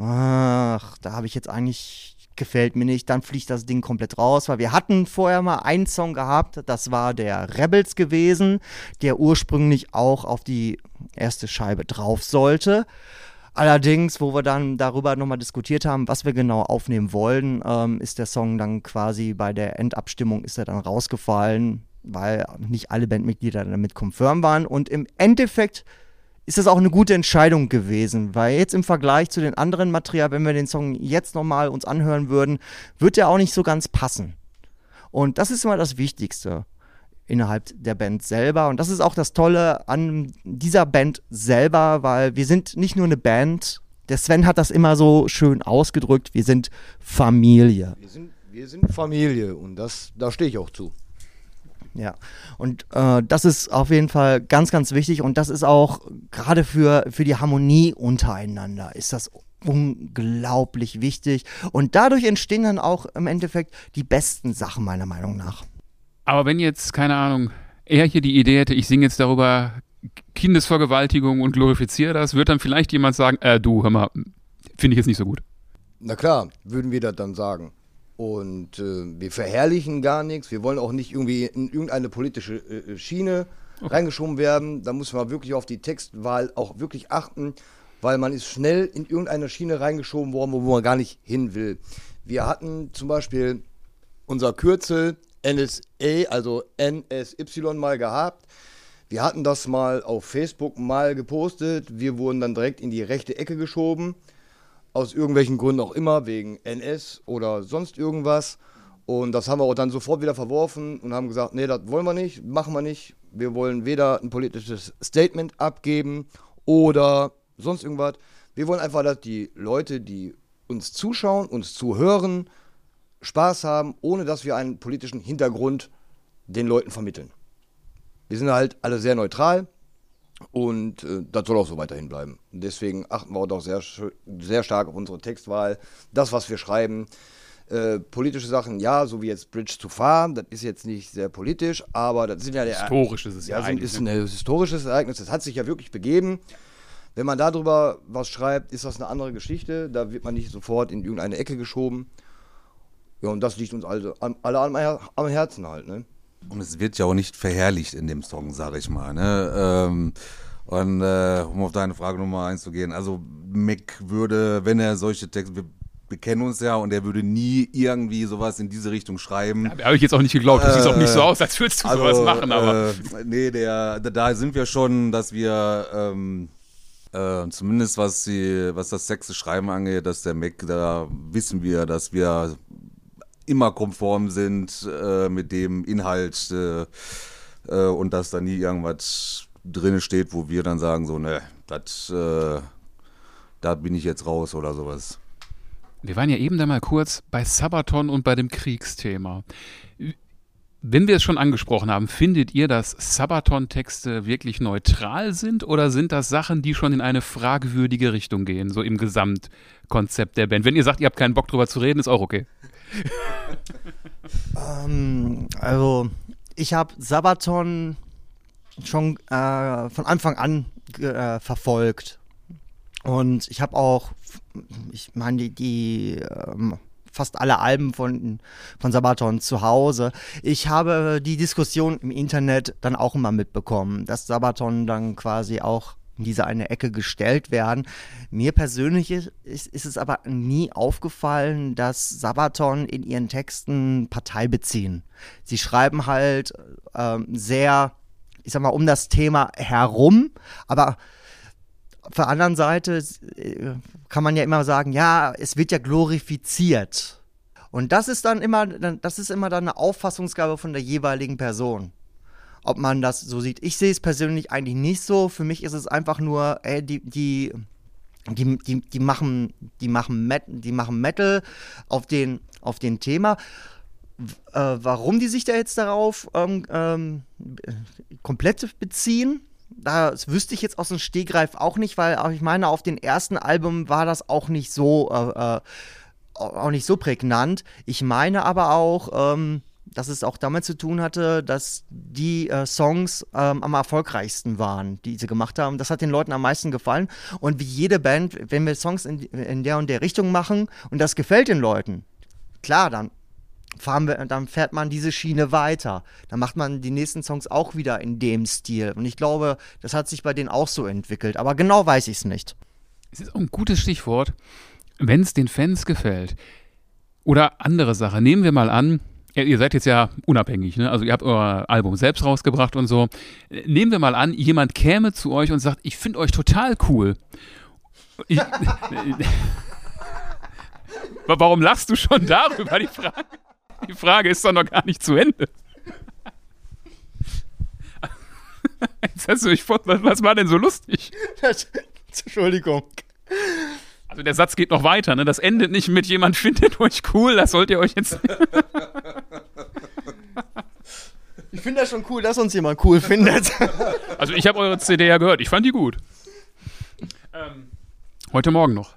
ach, da habe ich jetzt eigentlich, gefällt mir nicht, dann fliegt das Ding komplett raus. Weil wir hatten vorher mal einen Song gehabt, das war der Rebels gewesen, der ursprünglich auch auf die erste Scheibe drauf sollte. Allerdings, wo wir dann darüber nochmal diskutiert haben, was wir genau aufnehmen wollen, ähm, ist der Song dann quasi bei der Endabstimmung ist er dann rausgefallen, weil nicht alle Bandmitglieder damit konfirm waren. Und im Endeffekt ist das auch eine gute Entscheidung gewesen, weil jetzt im Vergleich zu den anderen Material, wenn wir den Song jetzt nochmal uns anhören würden, wird der auch nicht so ganz passen. Und das ist immer das Wichtigste innerhalb der Band selber. Und das ist auch das Tolle an dieser Band selber, weil wir sind nicht nur eine Band, der Sven hat das immer so schön ausgedrückt, wir sind Familie. Wir sind, wir sind Familie und das, da stehe ich auch zu. Ja, und äh, das ist auf jeden Fall ganz, ganz wichtig und das ist auch gerade für, für die Harmonie untereinander ist das unglaublich wichtig und dadurch entstehen dann auch im Endeffekt die besten Sachen meiner Meinung nach. Aber wenn jetzt, keine Ahnung, er hier die Idee hätte, ich singe jetzt darüber Kindesvergewaltigung und glorifiziere das, wird dann vielleicht jemand sagen, äh, du, hör mal, finde ich jetzt nicht so gut. Na klar, würden wir das dann sagen. Und äh, wir verherrlichen gar nichts. Wir wollen auch nicht irgendwie in irgendeine politische äh, Schiene okay. reingeschoben werden. Da muss man wirklich auf die Textwahl auch wirklich achten, weil man ist schnell in irgendeine Schiene reingeschoben worden, wo man gar nicht hin will. Wir hatten zum Beispiel unser Kürzel N S A, also N S Y mal gehabt. Wir hatten das mal auf Facebook mal gepostet. Wir wurden dann direkt in die rechte Ecke geschoben. Aus irgendwelchen Gründen auch immer, wegen N S oder sonst irgendwas. Und das haben wir auch dann sofort wieder verworfen und haben gesagt, nee, das wollen wir nicht, machen wir nicht. Wir wollen weder ein politisches Statement abgeben oder sonst irgendwas. Wir wollen einfach, dass die Leute, die uns zuschauen, uns zuhören, Spaß haben, ohne dass wir einen politischen Hintergrund den Leuten vermitteln. Wir sind halt alle sehr neutral. Und äh, das soll auch so weiterhin bleiben. Und deswegen achten wir auch doch sehr, sehr stark auf unsere Textwahl. Das, was wir schreiben. Äh, politische Sachen, ja, so wie jetzt Bridge to Far, das ist jetzt nicht sehr politisch, aber das sind ja der historisch ist es ja, ja eigentlich. Ist ein historisches Ereignis, das hat sich ja wirklich begeben. Wenn man darüber was schreibt, ist das eine andere Geschichte. Da wird man nicht sofort in irgendeine Ecke geschoben. Ja, und das liegt uns alle, alle am, am Herzen halt, ne? Und es wird ja auch nicht verherrlicht in dem Song, sag ich mal, ne? Ähm, und äh, um auf deine Frage Nummer einzugehen, also Mac würde, wenn er solche Texte, wir, wir kennen uns ja, und er würde nie irgendwie sowas in diese Richtung schreiben. Ja, habe ich jetzt auch nicht geglaubt. Du siehst auch nicht so aus, als würdest du also, sowas machen, aber. Äh, nee, der, da sind wir schon, dass wir ähm, äh, zumindest was die, was das Texte schreiben angeht, dass der Mac, da wissen wir, dass wir immer konform sind äh, mit dem Inhalt äh, äh, und dass da nie irgendwas drin steht, wo wir dann sagen, so, ne, das, äh, da bin ich jetzt raus oder sowas. Wir waren ja eben da mal kurz bei Sabaton und bei dem Kriegsthema. Wenn wir es schon angesprochen haben, findet ihr, dass Sabaton-Texte wirklich neutral sind oder sind das Sachen, die schon in eine fragwürdige Richtung gehen, so im Gesamtkonzept der Band? Wenn ihr sagt, ihr habt keinen Bock drüber zu reden, ist auch okay. ähm, also, ich habe Sabaton schon äh, von Anfang an äh, verfolgt. Und ich habe auch, ich meine, die, die ähm, fast alle Alben von, von Sabaton zu Hause. Ich habe die Diskussion im Internet dann auch immer mitbekommen, dass Sabaton dann quasi auch in diese eine Ecke gestellt werden. Mir persönlich ist, ist es aber nie aufgefallen, dass Sabaton in ihren Texten Partei beziehen. Sie schreiben halt ähm, sehr, ich sag mal, um das Thema herum, aber auf der anderen Seite kann man ja immer sagen, ja, es wird ja glorifiziert. Und das ist dann immer, das ist immer dann eine Auffassungsgabe von der jeweiligen Person. Ob man das so sieht. Ich sehe es persönlich eigentlich nicht so. Für mich ist es einfach nur, ey, die, die, die, die, die machen, die machen, Met, die machen Metal auf den, auf den Thema. Äh, warum die sich da jetzt darauf ähm, ähm, komplett beziehen, das wüsste ich jetzt aus dem Stegreif auch nicht, weil ich meine, auf den ersten Album war das auch nicht so, äh, auch nicht so prägnant. Ich meine aber auch, ähm, dass es auch damit zu tun hatte, dass die äh, Songs ähm, am erfolgreichsten waren, die sie gemacht haben. Das hat den Leuten am meisten gefallen. Und wie jede Band, wenn wir Songs in, in der und der Richtung machen und das gefällt den Leuten, klar, dann fahren wir, dann fährt man diese Schiene weiter. Dann macht man die nächsten Songs auch wieder in dem Stil. Und ich glaube, das hat sich bei denen auch so entwickelt. Aber genau weiß ich es nicht. Es ist auch ein gutes Stichwort, wenn es den Fans gefällt. Oder andere Sache. Nehmen wir mal an, ihr, ihr seid jetzt ja unabhängig, ne? Also ihr habt euer Album selbst rausgebracht und so. Nehmen wir mal an, jemand käme zu euch und sagt, ich finde euch total cool. Ich, warum lachst du schon darüber? Die Frage, die Frage ist doch noch gar nicht zu Ende. Jetzt hast du mich vor, was, was war denn so lustig? Entschuldigung. Also der Satz geht noch weiter, ne? Das endet nicht mit jemand findet euch cool, das sollt ihr euch jetzt... Ich finde das schon cool, dass uns jemand cool findet. Also ich habe eure C D ja gehört, ich fand die gut. Ähm, heute Morgen noch.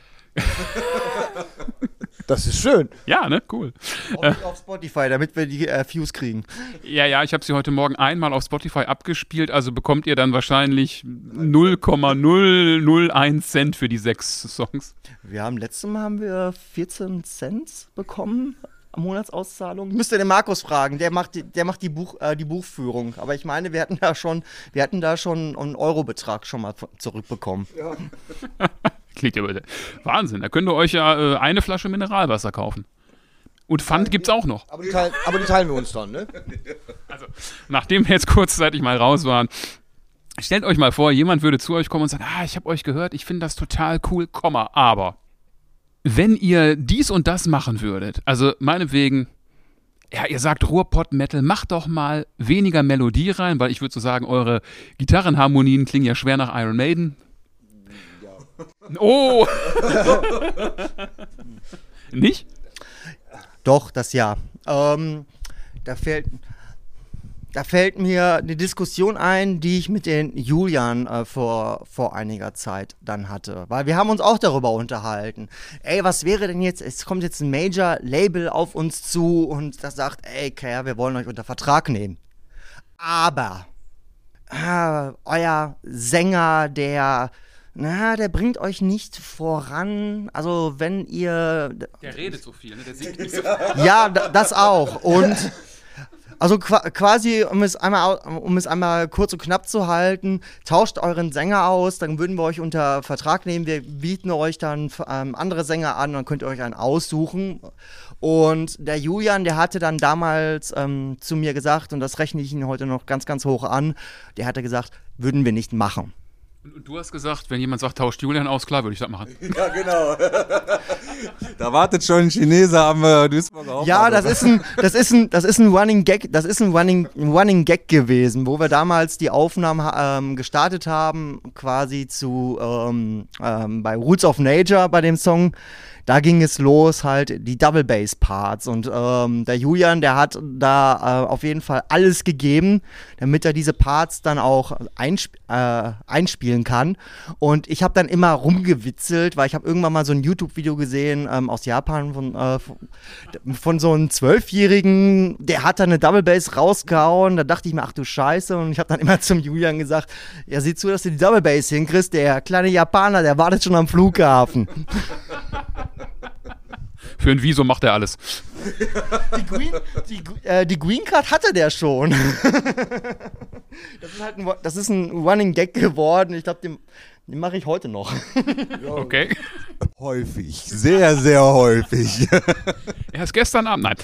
Das ist schön. Ja, ne? Cool. Auch auf Spotify, damit wir die äh, Views kriegen. Ja, ja, ich habe sie heute Morgen einmal auf Spotify abgespielt, also bekommt ihr dann wahrscheinlich null Komma null null eins Cent für die sechs Songs. Wir haben, letztes Mal haben wir vierzehn Cent bekommen, Monatsauszahlung. Müsst ihr den Markus fragen, der macht die, der macht die, Buch, äh, die Buchführung. Aber ich meine, wir hatten da schon, wir hatten da schon einen Eurobetrag schon mal zurückbekommen. Ja. Klingt ja bitte. Wahnsinn, da könnt ihr euch ja äh, eine Flasche Mineralwasser kaufen. Und Pfand gibt's auch noch. Aber die, teilen, aber die teilen wir uns dann, ne? Also, nachdem wir jetzt kurzzeitig mal raus waren, stellt euch mal vor, jemand würde zu euch kommen und sagen, ah, ich habe euch gehört, ich finde das total cool, Komma, aber wenn ihr dies und das machen würdet, also meinetwegen, ja, ihr sagt Ruhrpott-Metal, macht doch mal weniger Melodie rein, weil ich würde so sagen, eure Gitarrenharmonien klingen ja schwer nach Iron Maiden. Oh! Nicht? Doch, das ja. Ähm, da fällt, da fällt mir eine Diskussion ein, die ich mit den Julian äh, vor, vor einiger Zeit dann hatte. Weil wir haben uns auch darüber unterhalten. Ey, was wäre denn jetzt, es kommt jetzt ein Major-Label auf uns zu und das sagt, ey, Kerr, wir wollen euch unter Vertrag nehmen. Aber äh, euer Sänger, der na, der bringt euch nicht voran. Also wenn ihr... Der redet so viel, ne? Der singt nicht so viel. Ja, d- das auch. Und also qua- quasi, um es, einmal, au- um es einmal kurz und knapp zu halten, tauscht euren Sänger aus, dann würden wir euch unter Vertrag nehmen. Wir bieten euch dann ähm, andere Sänger an, dann könnt ihr euch einen aussuchen. Und der Julian, der hatte dann damals ähm, zu mir gesagt, und das rechne ich ihn heute noch ganz, ganz hoch an, der hatte gesagt, würden wir nicht machen. Und, und du hast gesagt, wenn jemand sagt, tauscht Julian aus, klar, würde ich das machen. Ja, genau. Da wartet schon ein Chinese am äh, Duisburger Hauptbahnhof. Ja, das ist ein, das ist ein, das ist ein Running Gag, das ist ein Running, Running Gag gewesen, wo wir damals die Aufnahmen ähm, gestartet haben, quasi zu ähm, ähm, bei Roots of Nature bei dem Song. Da ging es los, halt die Double Bass Parts und ähm, der Julian, der hat da äh, auf jeden Fall alles gegeben, damit er diese Parts dann auch einsp äh, einspielen kann. Und ich habe dann immer rumgewitzelt, weil ich habe irgendwann mal so ein YouTube-Video gesehen ähm, aus Japan von, äh, von so einem Zwölfjährigen, der hat da eine Double Bass rausgehauen. Da dachte ich mir, ach du Scheiße. Und ich habe dann immer zum Julian gesagt, ja, sieh zu, dass du die Double Bass hinkriegst. Der kleine Japaner, der wartet schon am Flughafen. Für ein Visum macht er alles. Die Green, die, äh, die Green Card hatte der schon. Das ist halt ein, das ist ein Running Gag geworden. Ich glaube, den, den mache ich heute noch. Okay. Häufig, sehr, sehr häufig. Erst gestern Abend, nein.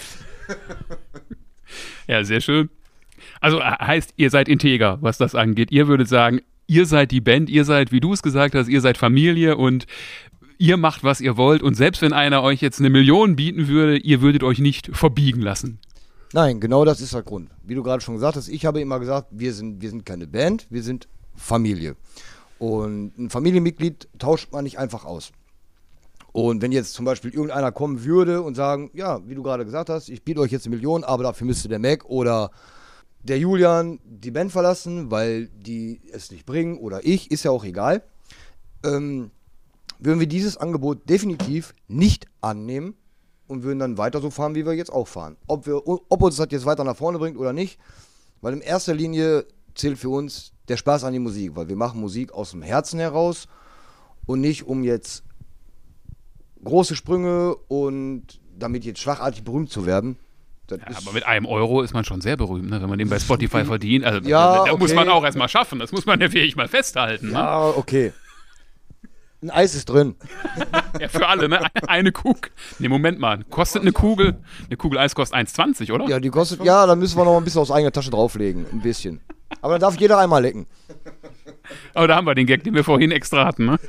Ja, sehr schön. Also heißt, ihr seid integer, was das angeht. Ihr würdet sagen, ihr seid die Band, ihr seid, wie du es gesagt hast, ihr seid Familie und ihr macht, was ihr wollt. Und selbst wenn einer euch jetzt eine Million bieten würde, ihr würdet euch nicht verbiegen lassen. Nein, genau das ist der Grund. Wie du gerade schon gesagt hast, ich habe immer gesagt, wir sind, wir sind keine Band, wir sind Familie. Und ein Familienmitglied tauscht man nicht einfach aus. Und wenn jetzt zum Beispiel irgendeiner kommen würde und sagen, ja, wie du gerade gesagt hast, ich biete euch jetzt eine Million, aber dafür müsste der Mac oder der Julian die Band verlassen, weil die es nicht bringen, oder ich, ist ja auch egal, ähm, würden wir dieses Angebot definitiv nicht annehmen und würden dann weiter so fahren, wie wir jetzt auch fahren. Ob, wir, ob uns das jetzt weiter nach vorne bringt oder nicht, weil in erster Linie zählt für uns der Spaß an die Musik, weil wir machen Musik aus dem Herzen heraus und nicht um jetzt große Sprünge und damit jetzt schlagartig berühmt zu werden. Das Ja, ist aber mit einem Euro ist man schon sehr berühmt, ne? Wenn man den bei Spotify verdient. Also Ja, da, da okay. muss man auch erstmal schaffen. Das muss man ja wirklich mal festhalten. Ne? ja, okay. Ein Eis ist drin. Ja, für alle, ne? Eine, eine Kugel. Ne, Moment mal. Kostet eine Kugel, eine Kugel Eis kostet eins zwanzig, oder? Ja, die kostet, ja, da müssen wir noch ein bisschen aus eigener Tasche drauflegen. Ein bisschen. Aber dann darf jeder einmal lecken. Aber da haben wir den Gag, den wir vorhin extra hatten, ne?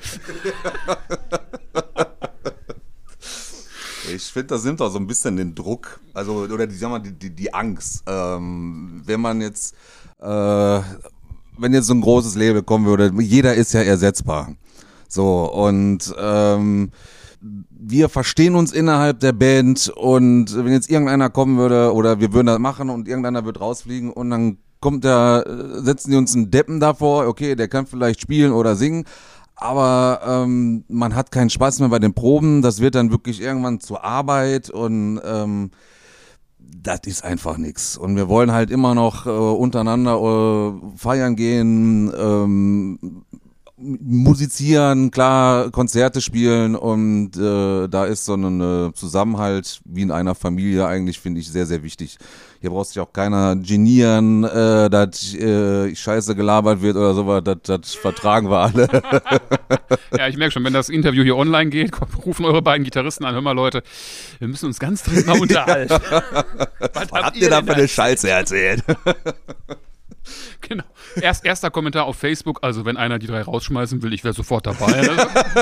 Ich finde, das nimmt auch so ein bisschen den Druck, also oder die, sag mal, die, die, die Angst. Ähm, wenn man jetzt, äh, wenn jetzt so ein großes Label kommen würde, jeder ist ja ersetzbar. So, und ähm, wir verstehen uns innerhalb der Band und wenn jetzt irgendeiner kommen würde oder wir würden das machen und irgendeiner wird rausfliegen und dann kommt der, setzen die uns einen Deppen davor, okay, der kann vielleicht spielen oder singen, aber ähm, man hat keinen Spaß mehr bei den Proben, das wird dann wirklich irgendwann zur Arbeit und ähm, das ist einfach nix. Und wir wollen halt immer noch äh, untereinander äh, feiern gehen, ähm, musizieren, klar, Konzerte spielen und äh, da ist so ein äh, Zusammenhalt wie in einer Familie eigentlich, finde ich, sehr, sehr wichtig. Hier braucht sich auch keiner genieren, äh, dass äh, Scheiße gelabert wird oder sowas, das, das vertragen wir alle. Ja, ich merke schon, wenn das Interview hier online geht, komm, rufen eure beiden Gitarristen an. Hör mal, Leute, wir müssen uns ganz dringend mal unterhalten. Was, Was habt ihr da für eine Scheiße erzählt? Genau. Erst, erster Kommentar auf Facebook, also wenn einer die drei rausschmeißen will, ich wäre sofort dabei. Ne?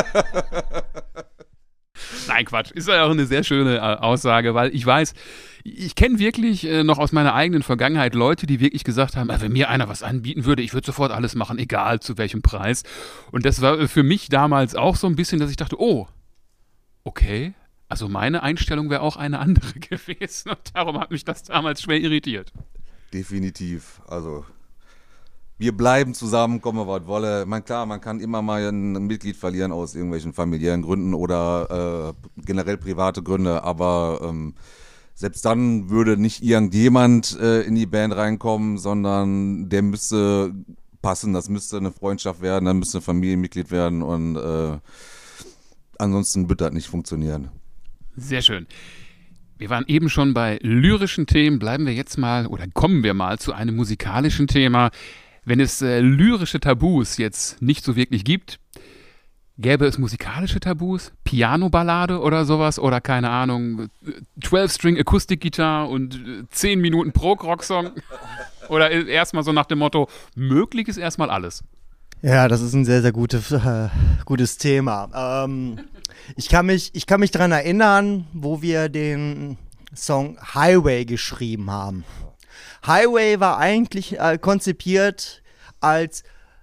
Nein, Quatsch. Ist ja auch eine sehr schöne äh, Aussage, weil ich weiß, ich kenne wirklich äh, noch aus meiner eigenen Vergangenheit Leute, die wirklich gesagt haben, äh, wenn mir einer was anbieten würde, ich würde sofort alles machen, egal zu welchem Preis. Und das war für mich damals auch so ein bisschen, dass ich dachte, oh, okay, also meine Einstellung wäre auch eine andere gewesen und darum hat mich das damals schwer irritiert. Definitiv, also wir bleiben zusammen, komme was wolle. Ich meine, klar, man kann immer mal ein Mitglied verlieren aus irgendwelchen familiären Gründen oder äh, generell private Gründe, aber ähm, selbst dann würde nicht irgendjemand äh, in die Band reinkommen, sondern der müsste passen, das müsste eine Freundschaft werden, dann müsste ein Familienmitglied werden und äh, ansonsten wird das nicht funktionieren. Sehr schön. Wir waren eben schon bei lyrischen Themen, bleiben wir jetzt mal oder kommen wir mal zu einem musikalischen Thema. Wenn es äh, lyrische Tabus jetzt nicht so wirklich gibt, gäbe es musikalische Tabus? Piano-Ballade oder sowas? Oder keine Ahnung, zwölf-String Akustikgitarre und zehn Minuten Prog-Rock-Song? Oder erstmal so nach dem Motto, möglich ist erstmal alles? Ja, das ist ein sehr, sehr gute, äh, gutes Thema. Ähm, ich kann mich, ich kann mich daran erinnern, wo wir den Song Highway geschrieben haben. Highway war eigentlich äh, konzipiert als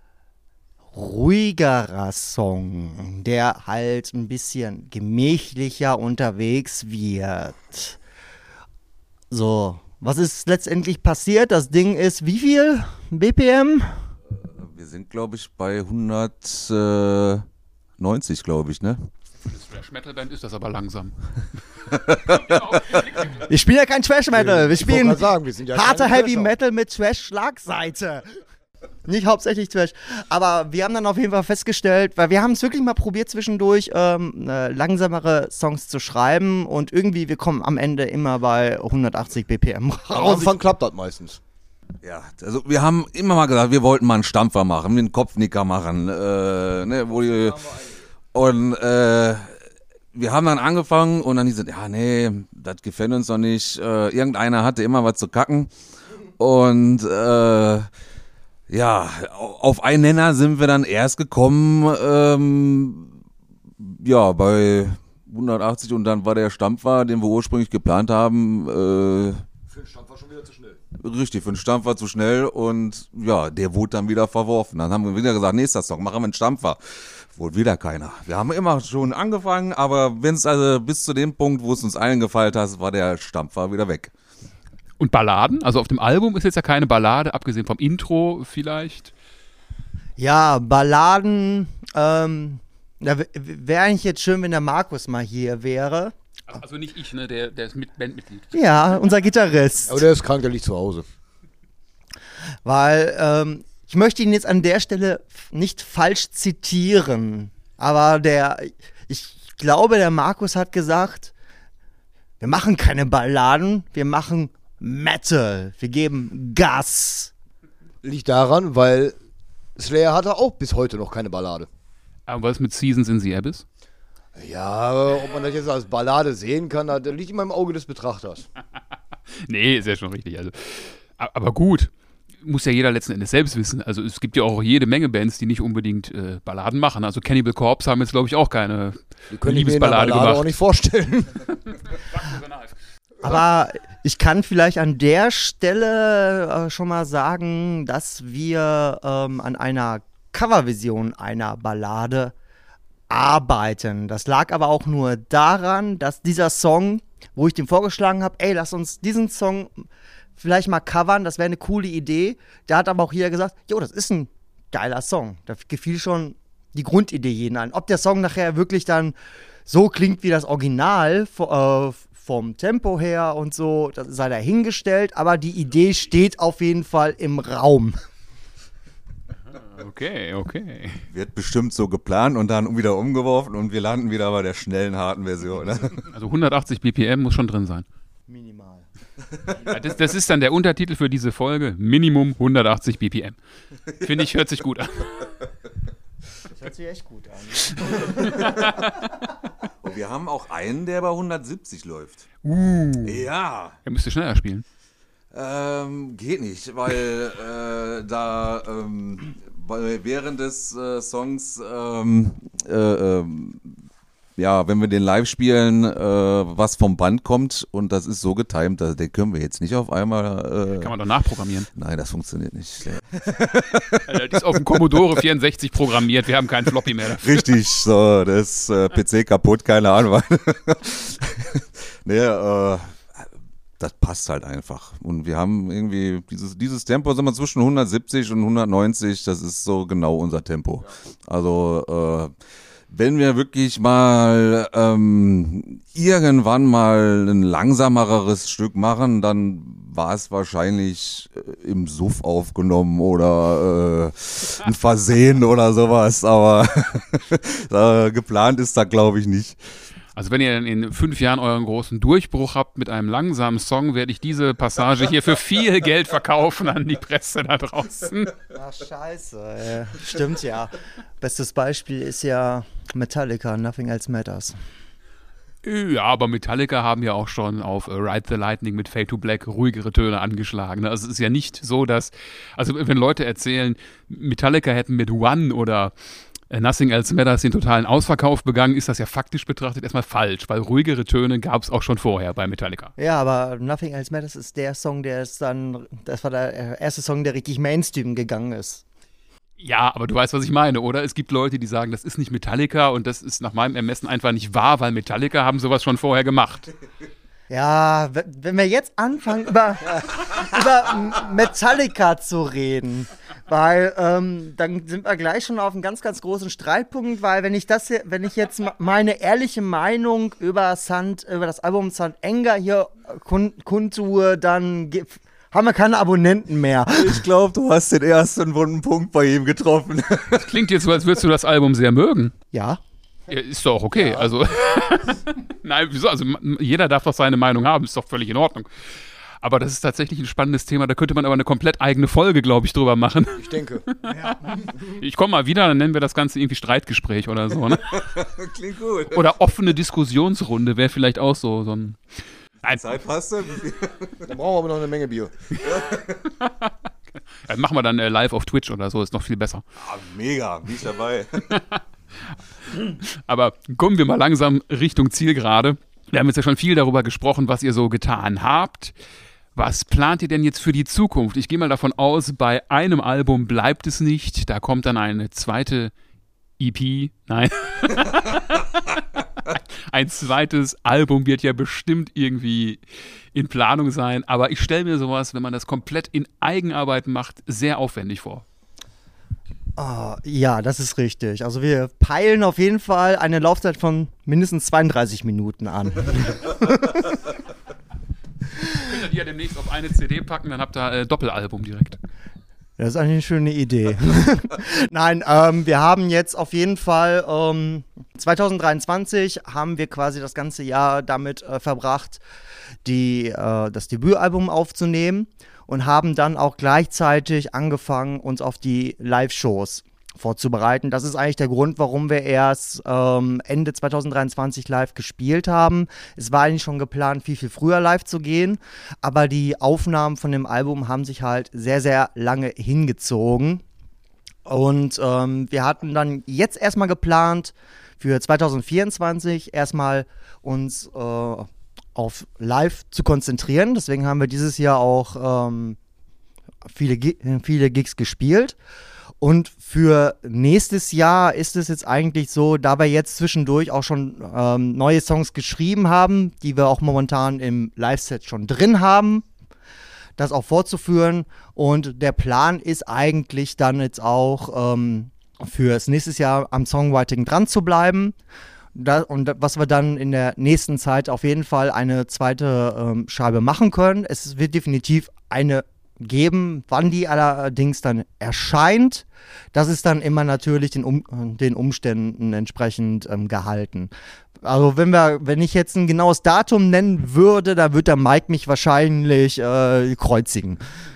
ruhigerer Song, der halt ein bisschen gemächlicher unterwegs wird. So, was ist letztendlich passiert? Das Ding ist wie viel B P M? Wir sind, glaube ich, bei hundertneunzig, glaube ich, ne? Für eine Thrash-Metal-Band ist das aber langsam. Wir spielen ja kein Thrash-Metal, wir Ich wollte spielen gerade sagen, wir sind ja harter keine Heavy Thrasher. Metal mit Thrash-Schlagseite. Nicht hauptsächlich Thrash. Aber wir haben dann auf jeden Fall festgestellt, weil wir haben es wirklich mal probiert zwischendurch, ähm, äh, langsamere Songs zu schreiben und irgendwie, wir kommen am Ende immer bei hundertachtzig B P M Am raus. Anfang klappt das meistens. Ja, also wir haben immer mal gesagt, wir wollten mal einen Stampfer machen, einen Kopfnicker machen, äh, ne, wo die, und äh, wir haben dann angefangen und dann die sind, ja, nee, das gefällt uns doch nicht. Äh, irgendeiner hatte immer was zu kacken und äh, ja, auf einen Nenner sind wir dann erst gekommen, ähm, ja, bei hundertachtzig und dann war der Stampfer, den wir ursprünglich geplant haben, äh, Für den Stand war schon wieder zu schnell. richtig, für den Stampfer zu schnell und ja, der wurde dann wieder verworfen. Dann haben wir wieder gesagt, nächster Song, machen wir einen Stampfer. Wurde wieder keiner. Wir haben immer schon angefangen, aber wenn es also bis zu dem Punkt, wo es uns allen gefallen hat, war der Stampfer wieder weg. Und Balladen? Also auf dem Album ist jetzt ja keine Ballade, abgesehen vom Intro vielleicht. Ja, Balladen, ähm, da wäre eigentlich jetzt schön, wenn der Markus mal hier wäre. Also nicht ich, ne? Der, der ist mit Bandmitglied. Ja, unser Gitarrist. Aber der ist krank, der liegt zu Hause. Weil ähm, ich möchte ihn jetzt an der Stelle nicht falsch zitieren, aber der, ich glaube, der Markus hat gesagt, wir machen keine Balladen, wir machen Metal, wir geben Gas. Liegt daran, weil Slayer hatte auch bis heute noch keine Ballade. Aber was mit Seasons in the Abyss? Ja, ob man das jetzt als Ballade sehen kann, das liegt immer im Auge des Betrachters. Nee, ist ja schon richtig. Also, aber gut, muss ja jeder letzten Endes selbst wissen. Also es gibt ja auch jede Menge Bands, die nicht unbedingt äh, Balladen machen. Also Cannibal Corpse haben jetzt, glaube ich, auch keine Die können ich mir in der Liebesballade Ballade gemacht. auch nicht vorstellen. Aber ich kann vielleicht an der Stelle äh, schon mal sagen, dass wir ähm, an einer Coverversion einer Ballade arbeiten. Das lag aber auch nur daran, dass dieser Song, wo ich dem vorgeschlagen habe, ey, lass uns diesen Song vielleicht mal covern, das wäre eine coole Idee. Da hat aber auch jeder gesagt, jo, das ist ein geiler Song. Da gefiel schon die Grundidee jeden an. Ob der Song nachher wirklich dann so klingt wie das Original, äh, vom Tempo her und so, das sei dahingestellt, aber die Idee steht auf jeden Fall im Raum. Okay, okay. Wird bestimmt so geplant und dann wieder umgeworfen und wir landen wieder bei der schnellen, harten Version. Ne? Also hundertachtzig B P M muss schon drin sein. Minimal. Ja, das, das ist dann der Untertitel für diese Folge. Minimum hundertachtzig B P M. Finde ich, hört sich gut an. Das hört sich echt gut an. Und wir haben auch einen, der bei hundertsiebzig läuft. Uh. Ja. Er müsste schneller spielen. Ähm, geht nicht, weil äh, da ähm, weil während des äh, Songs ähm, äh, ähm, ja, wenn wir den live spielen, äh, was vom Band kommt und das ist so getimt, also den können wir jetzt nicht auf einmal. Äh, Kann man doch nachprogrammieren. Nein, das funktioniert nicht. Das ist auf dem Commodore vierundsechzig programmiert, wir haben keinen Floppy mehr dafür. Richtig, so, das äh, P C kaputt, keine Ahnung. nee, äh, das passt halt einfach. Und wir haben irgendwie dieses, dieses Tempo, sind wir zwischen hundertsiebzig und hundertneunzig, das ist so genau unser Tempo. Also äh, wenn wir wirklich mal ähm, irgendwann mal ein langsameres Stück machen, dann war es wahrscheinlich äh, im Suff aufgenommen oder äh, ein Versehen oder sowas, aber äh, geplant ist da, glaube ich, nicht. Also wenn ihr in fünf Jahren euren großen Durchbruch habt mit einem langsamen Song, werde ich diese Passage hier für viel Geld verkaufen an die Presse da draußen. Ach, scheiße. Ey. Stimmt ja. Bestes Beispiel ist ja Metallica, Nothing Else Matters. Ja, aber Metallica haben ja auch schon auf uh, Ride the Lightning mit Fade to Black ruhigere Töne angeschlagen. Also es ist ja nicht so, dass, also wenn Leute erzählen, Metallica hätten mit One oder Nothing Else Matters den totalen Ausverkauf begangen, ist das ja faktisch betrachtet erstmal falsch, weil ruhigere Töne gab es auch schon vorher bei Metallica. Ja, aber Nothing Else Matters ist der Song, der ist dann, das war der erste Song, der richtig Mainstream gegangen ist. Ja, aber du weißt, was ich meine, oder? Es gibt Leute, die sagen, das ist nicht Metallica und das ist nach meinem Ermessen einfach nicht wahr, weil Metallica haben sowas schon vorher gemacht. Ja, wenn wir jetzt anfangen, über, über Metallica zu reden, weil ähm, dann sind wir gleich schon auf einem ganz, ganz großen Streitpunkt, weil wenn ich das hier, wenn ich jetzt meine ehrliche Meinung über Sand, über das Album St. Anger hier kund, kundtue, dann haben wir keine Abonnenten mehr. Ich glaube, du hast den ersten wunden Punkt bei ihm getroffen. Das klingt jetzt so, als würdest du das Album sehr mögen. Ja. Ja, ist doch okay. Ja. Also, nein, wieso? Also, jeder darf doch seine Meinung haben, ist doch völlig in Ordnung. Aber das ist tatsächlich ein spannendes Thema, da könnte man aber eine komplett eigene Folge, glaube ich, drüber machen. Ich denke. Ja. Ich komme mal wieder, dann nennen wir das Ganze irgendwie Streitgespräch oder so. Ne? Klingt gut. Oder offene Diskussionsrunde wäre vielleicht auch so, so ein. Nein. Zeit passt denn? Dann brauchen wir aber noch eine Menge Bier. Ja, machen wir dann äh, live auf Twitch oder so, ist noch viel besser. Ah, mega, bin ich dabei. Aber kommen wir mal langsam Richtung Zielgerade. Wir haben jetzt ja schon viel darüber gesprochen, was ihr so getan habt. Was plant ihr denn jetzt für die Zukunft? Ich gehe mal davon aus, bei einem Album bleibt es nicht. Da kommt dann eine zweite E P. Nein. Ein zweites Album wird ja bestimmt irgendwie in Planung sein. Aber ich stelle mir sowas, wenn man das komplett in Eigenarbeit macht, sehr aufwendig vor. Oh, ja, das ist richtig. Also wir peilen auf jeden Fall eine Laufzeit von mindestens zweiunddreißig Minuten an. Könnt ihr die ja demnächst auf eine C D packen, dann habt ihr äh, Doppelalbum direkt. Das ist eigentlich eine schöne Idee. Nein, ähm, wir haben jetzt auf jeden Fall ähm, zwanzig dreiundzwanzig haben wir quasi das ganze Jahr damit äh, verbracht, die, äh, das Debütalbum aufzunehmen und haben dann auch gleichzeitig angefangen, uns auf die Live-Shows vorzubereiten. Das ist eigentlich der Grund, warum wir erst ähm, Ende zwanzig dreiundzwanzig live gespielt haben. Es war eigentlich schon geplant, viel, viel früher live zu gehen, aber die Aufnahmen von dem Album haben sich halt sehr, sehr lange hingezogen. Und ähm, wir hatten dann jetzt erstmal geplant, für zwanzig vierundzwanzig erstmal uns äh, auf live zu konzentrieren. Deswegen haben wir dieses Jahr auch ähm, viele, viele Gigs gespielt. Und für nächstes Jahr ist es jetzt eigentlich so, da wir jetzt zwischendurch auch schon ähm, neue Songs geschrieben haben, die wir auch momentan im Live-Set schon drin haben, das auch fortzuführen. Und der Plan ist eigentlich dann jetzt auch ähm, fürs nächste Jahr am Songwriting dran zu bleiben. Da, und was wir dann in der nächsten Zeit auf jeden Fall eine zweite ähm, Scheibe machen können. Es wird definitiv eine geben, wann die allerdings dann erscheint. Das ist dann immer natürlich den, um, den Umständen entsprechend ähm, gehalten. Also wenn wir, wenn ich jetzt ein genaues Datum nennen würde, da wird der Mike mich wahrscheinlich äh, kreuzigen.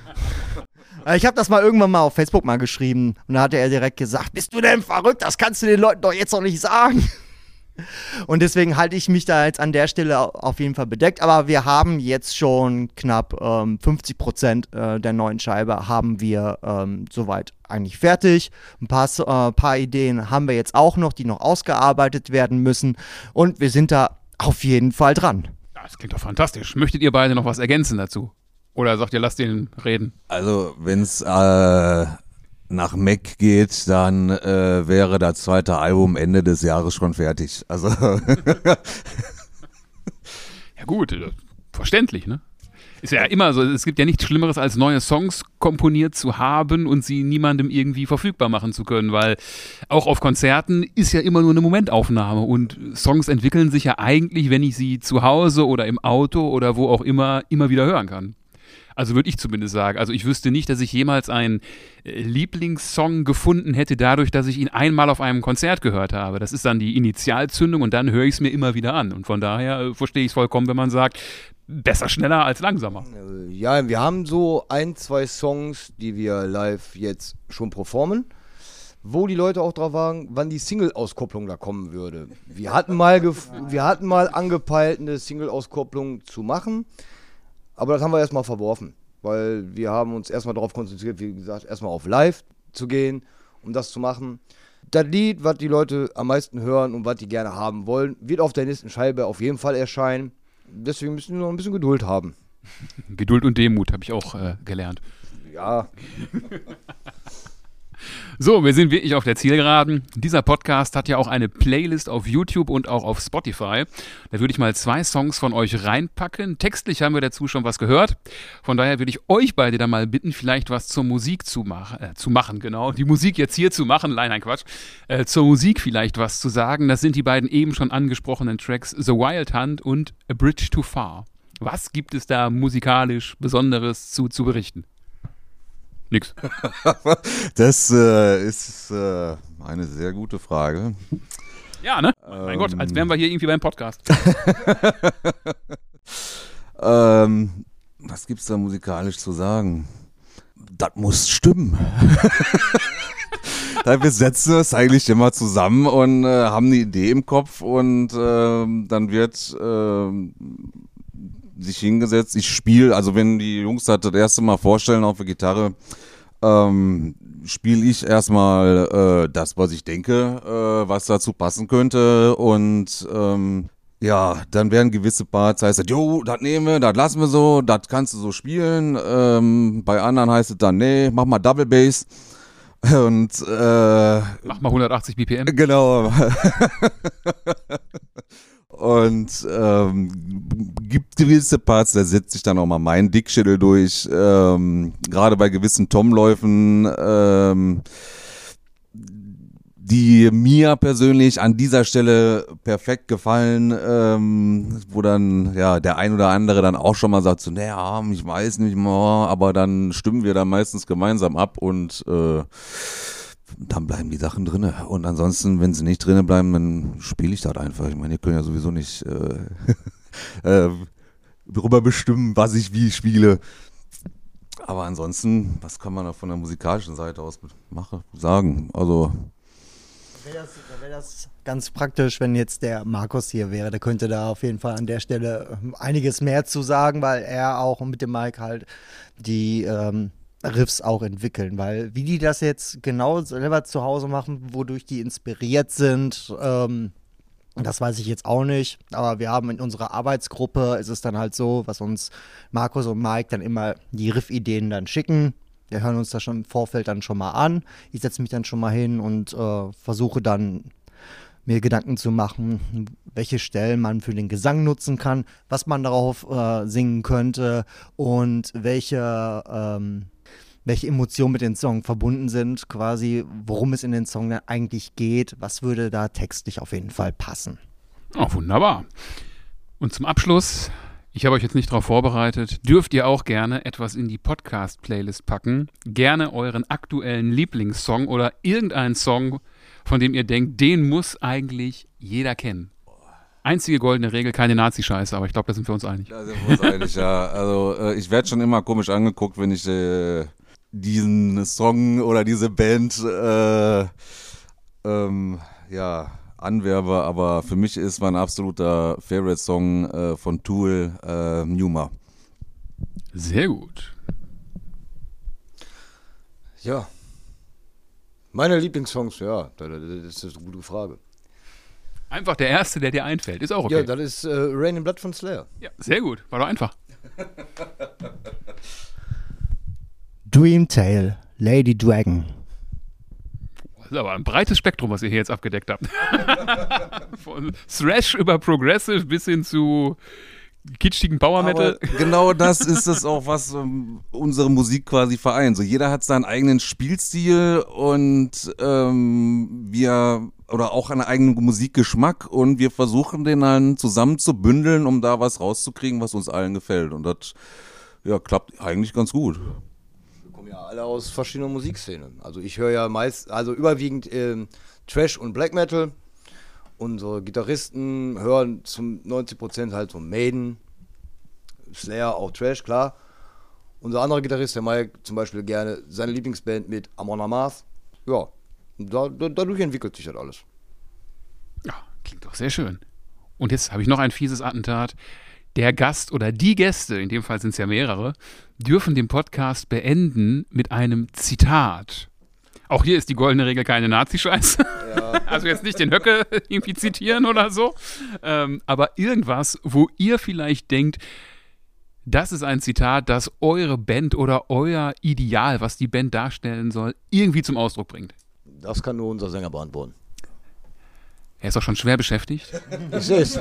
Ich habe das mal irgendwann mal auf Facebook mal geschrieben und da hatte er direkt gesagt, bist du denn verrückt? Das kannst du den Leuten doch jetzt noch nicht sagen. Und deswegen halte ich mich da jetzt an der Stelle auf jeden Fall bedeckt. Aber wir haben jetzt schon knapp ähm, fünfzig Prozent äh, der neuen Scheibe haben wir ähm, soweit eigentlich fertig. Ein paar, äh, paar Ideen haben wir jetzt auch noch, die noch ausgearbeitet werden müssen. Und wir sind da auf jeden Fall dran. Das klingt doch fantastisch. Möchtet ihr beide noch was ergänzen dazu? Oder sagt ihr, lasst den reden? Also, wenn es äh, nach Mac geht, dann äh, wäre das zweite Album Ende des Jahres schon fertig. Also ja gut, verständlich, ne? Ist ja immer so, es gibt ja nichts Schlimmeres, als neue Songs komponiert zu haben und sie niemandem irgendwie verfügbar machen zu können, weil auch auf Konzerten ist ja immer nur eine Momentaufnahme und Songs entwickeln sich ja eigentlich, wenn ich sie zu Hause oder im Auto oder wo auch immer, immer wieder hören kann. Also würde ich zumindest sagen. Also ich wüsste nicht, dass ich jemals einen äh, Lieblingssong gefunden hätte, dadurch, dass ich ihn einmal auf einem Konzert gehört habe. Das ist dann die Initialzündung und dann höre ich es mir immer wieder an. Und von daher äh, verstehe ich es vollkommen, wenn man sagt, besser schneller als langsamer. Ja, wir haben so ein, zwei Songs, die wir live jetzt schon performen, wo die Leute auch drauf waren, wann die Single-Auskopplung da kommen würde. Wir hatten mal, gef- wir hatten mal angepeilt, eine Single-Auskopplung zu machen. Aber das haben wir erstmal verworfen, weil wir haben uns erstmal darauf konzentriert, wie gesagt, erstmal auf Live zu gehen, um das zu machen. Das Lied, was die Leute am meisten hören und was die gerne haben wollen, wird auf der nächsten Scheibe auf jeden Fall erscheinen. Deswegen müssen wir noch ein bisschen Geduld haben. Geduld und Demut habe ich auch äh, gelernt. Ja. So, wir sind wirklich auf der Zielgeraden. Dieser Podcast hat ja auch eine Playlist auf YouTube und auch auf Spotify. Da würde ich mal zwei Songs von euch reinpacken. Textlich haben wir dazu schon was gehört. Von daher würde ich euch beide da mal bitten, vielleicht was zur Musik zu, mach, äh, zu machen. Genau, die Musik jetzt hier zu machen. Nein, nein, Quatsch. Äh, zur Musik vielleicht was zu sagen. Das sind die beiden eben schon angesprochenen Tracks The Wild Hunt und A Bridge Too Far. Was gibt es da musikalisch Besonderes zu, zu berichten? Nix. Das äh, ist äh, eine sehr gute Frage. Ja, ne? Ähm, mein Gott, als wären wir hier irgendwie beim Podcast. ähm, was gibt's da musikalisch zu sagen? Das muss stimmen. Wir setzen es eigentlich immer zusammen und äh, haben eine Idee im Kopf und äh, dann wird äh, sich hingesetzt, ich spiele, also wenn die Jungs das das erste Mal vorstellen auf der Gitarre, ähm, spiele ich erstmal äh, das, was ich denke, äh, was dazu passen könnte und ähm, ja, dann werden gewisse Parts, heißt es, jo, das nehmen wir, das lassen wir so, das kannst du so spielen, ähm, bei anderen heißt es dann, nee, mach mal Double Bass und äh, mach mal hundertachtzig B P M. Genau. Und ähm, gibt gewisse Parts, da setzt sich dann auch mal mein Dickschädel durch. Ähm, gerade bei gewissen Tom-Läufen, ähm, die mir persönlich an dieser Stelle perfekt gefallen, ähm, wo dann ja der ein oder andere dann auch schon mal sagt, so, naja, ich weiß nicht mehr, aber dann stimmen wir dann meistens gemeinsam ab und äh, dann bleiben die Sachen drinne. Und ansonsten, wenn sie nicht drinne bleiben, dann spiele ich das einfach. Ich meine, ihr könnt ja sowieso nicht äh, äh, darüber bestimmen, was ich wie spiele. Aber ansonsten, was kann man da von der musikalischen Seite aus machen, sagen? Also wäre das, wär das ganz praktisch, wenn jetzt der Markus hier wäre. Der könnte da auf jeden Fall an der Stelle einiges mehr zu sagen, weil er auch mit dem Mike halt die ähm, Riffs auch entwickeln, weil wie die das jetzt genau selber zu Hause machen, wodurch die inspiriert sind, ähm, das weiß ich jetzt auch nicht, aber wir haben in unserer Arbeitsgruppe, ist es dann halt so, was uns Markus und Mike dann immer die Riff-Ideen dann schicken. Wir hören uns das schon im Vorfeld dann schon mal an. Ich setze mich dann schon mal hin und äh, versuche dann mir Gedanken zu machen, welche Stellen man für den Gesang nutzen kann, was man darauf äh, singen könnte und welche ähm, welche Emotionen mit dem Song verbunden sind, quasi, worum es in den Song dann eigentlich geht, was würde da textlich auf jeden Fall passen. Oh, wunderbar. Und zum Abschluss, ich habe euch jetzt nicht darauf vorbereitet, dürft ihr auch gerne etwas in die Podcast-Playlist packen. Gerne euren aktuellen Lieblingssong oder irgendeinen Song, von dem ihr denkt, den muss eigentlich jeder kennen. Einzige goldene Regel, keine Nazi-Scheiße, aber ich glaube, da sind wir uns einig. Da sind wir uns einig, ja. Also äh, ich werde schon immer komisch angeguckt, wenn ich äh, diesen Song oder diese Band äh, ähm, ja, anwerbe, aber für mich ist mein absoluter Favorite-Song äh, von Tool äh, Numa. Sehr gut. Ja. Meine Lieblingssongs, ja, das ist eine gute Frage. Einfach der erste, der dir einfällt, ist auch okay. Ja, das ist äh, Rain in Blood von Slayer. Ja, sehr gut, war doch einfach. Dream Tale, Lady Dragon. Das ist aber ein breites Spektrum, was ihr hier jetzt abgedeckt habt. Von Thrash über Progressive bis hin zu kitschigen Power Metal. Aber genau das ist es auch, was ähm, unsere Musik quasi vereint. So, jeder hat seinen eigenen Spielstil und ähm, wir oder auch einen eigenen Musikgeschmack und wir versuchen den dann zusammen zu bündeln, um da was rauszukriegen, was uns allen gefällt. Und das ja, klappt eigentlich ganz gut. Wir kommen ja alle aus verschiedenen Musikszenen. Also ich höre ja meist, also überwiegend ähm, Trash und Black Metal. Unsere Gitarristen hören zum neunzig Prozent halt so Maiden, Slayer, auch Trash, klar. Unser anderer Gitarrist, der Mike, zum Beispiel gerne seine Lieblingsband mit Amon Amarth. Ja, da, da, dadurch entwickelt sich das alles. Ja, klingt doch sehr schön. Und jetzt habe ich noch ein fieses Attentat. Der Gast oder die Gäste, in dem Fall sind es ja mehrere, dürfen den Podcast beenden mit einem Zitat. Auch hier ist die goldene Regel keine Nazi-Scheiße. Ja. Also jetzt nicht den Höcke irgendwie zitieren oder so. Ähm, aber irgendwas, wo ihr vielleicht denkt, das ist ein Zitat, das eure Band oder euer Ideal, was die Band darstellen soll, irgendwie zum Ausdruck bringt. Das kann nur unser Sänger beantworten. Er ist auch schon schwer beschäftigt. Das ist.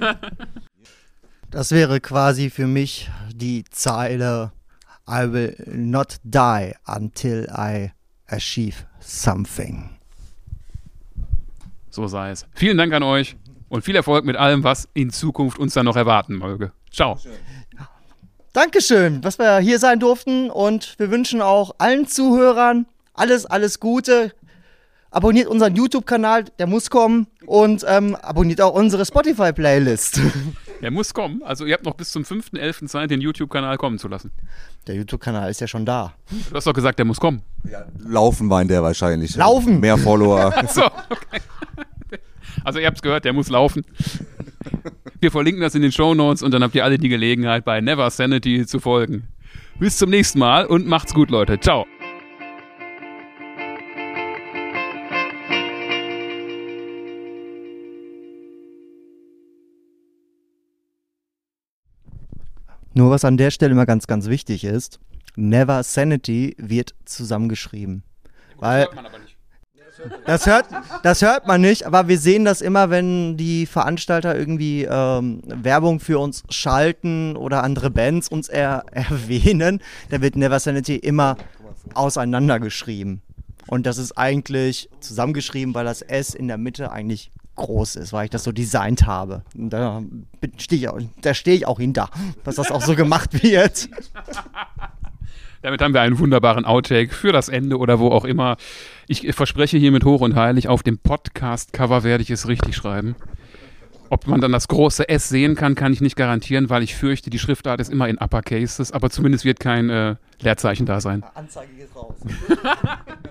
Das wäre quasi für mich die Zeile I will not die until I achieve something. So sei es. Vielen Dank an euch und viel Erfolg mit allem, was in Zukunft uns dann noch erwarten möge. Ciao. Dankeschön, dass wir hier sein durften und wir wünschen auch allen Zuhörern alles, alles Gute. Abonniert unseren YouTube-Kanal, der muss kommen, und ähm, abonniert auch unsere Spotify-Playlist. Der muss kommen. Also ihr habt noch bis zum fünften elften Zeit, den YouTube-Kanal kommen zu lassen. Der YouTube-Kanal ist ja schon da. Du hast doch gesagt, der muss kommen. Ja, laufen meint der wahrscheinlich. Laufen! Mehr Follower. So, okay. Also ihr habt es gehört, der muss laufen. Wir verlinken das in den Shownotes und dann habt ihr alle die Gelegenheit, bei Never Sanity zu folgen. Bis zum nächsten Mal und macht's gut, Leute. Ciao. Nur was an der Stelle immer ganz, ganz wichtig ist, Never Sanity wird zusammengeschrieben. Weil Das hört man aber nicht. das hört, das hört man nicht, aber wir sehen das immer, wenn die Veranstalter irgendwie ähm, Werbung für uns schalten oder andere Bands uns er, erwähnen, da wird Never Sanity immer auseinandergeschrieben. Und das ist eigentlich zusammengeschrieben, weil das S in der Mitte eigentlich groß ist, weil ich das so designt habe. Und da stehe ich, auch- da stehe ich auch hinter, dass das auch so gemacht wird. Damit haben wir einen wunderbaren Outtake für das Ende oder wo auch immer. Ich verspreche hiermit hoch und heilig, auf dem Podcast-Cover werde ich es richtig schreiben. Ob man dann das große S sehen kann, kann ich nicht garantieren, weil ich fürchte, die Schriftart ist immer in Upper Cases, aber zumindest wird kein äh, Leerzeichen da sein. Anzeige geht raus.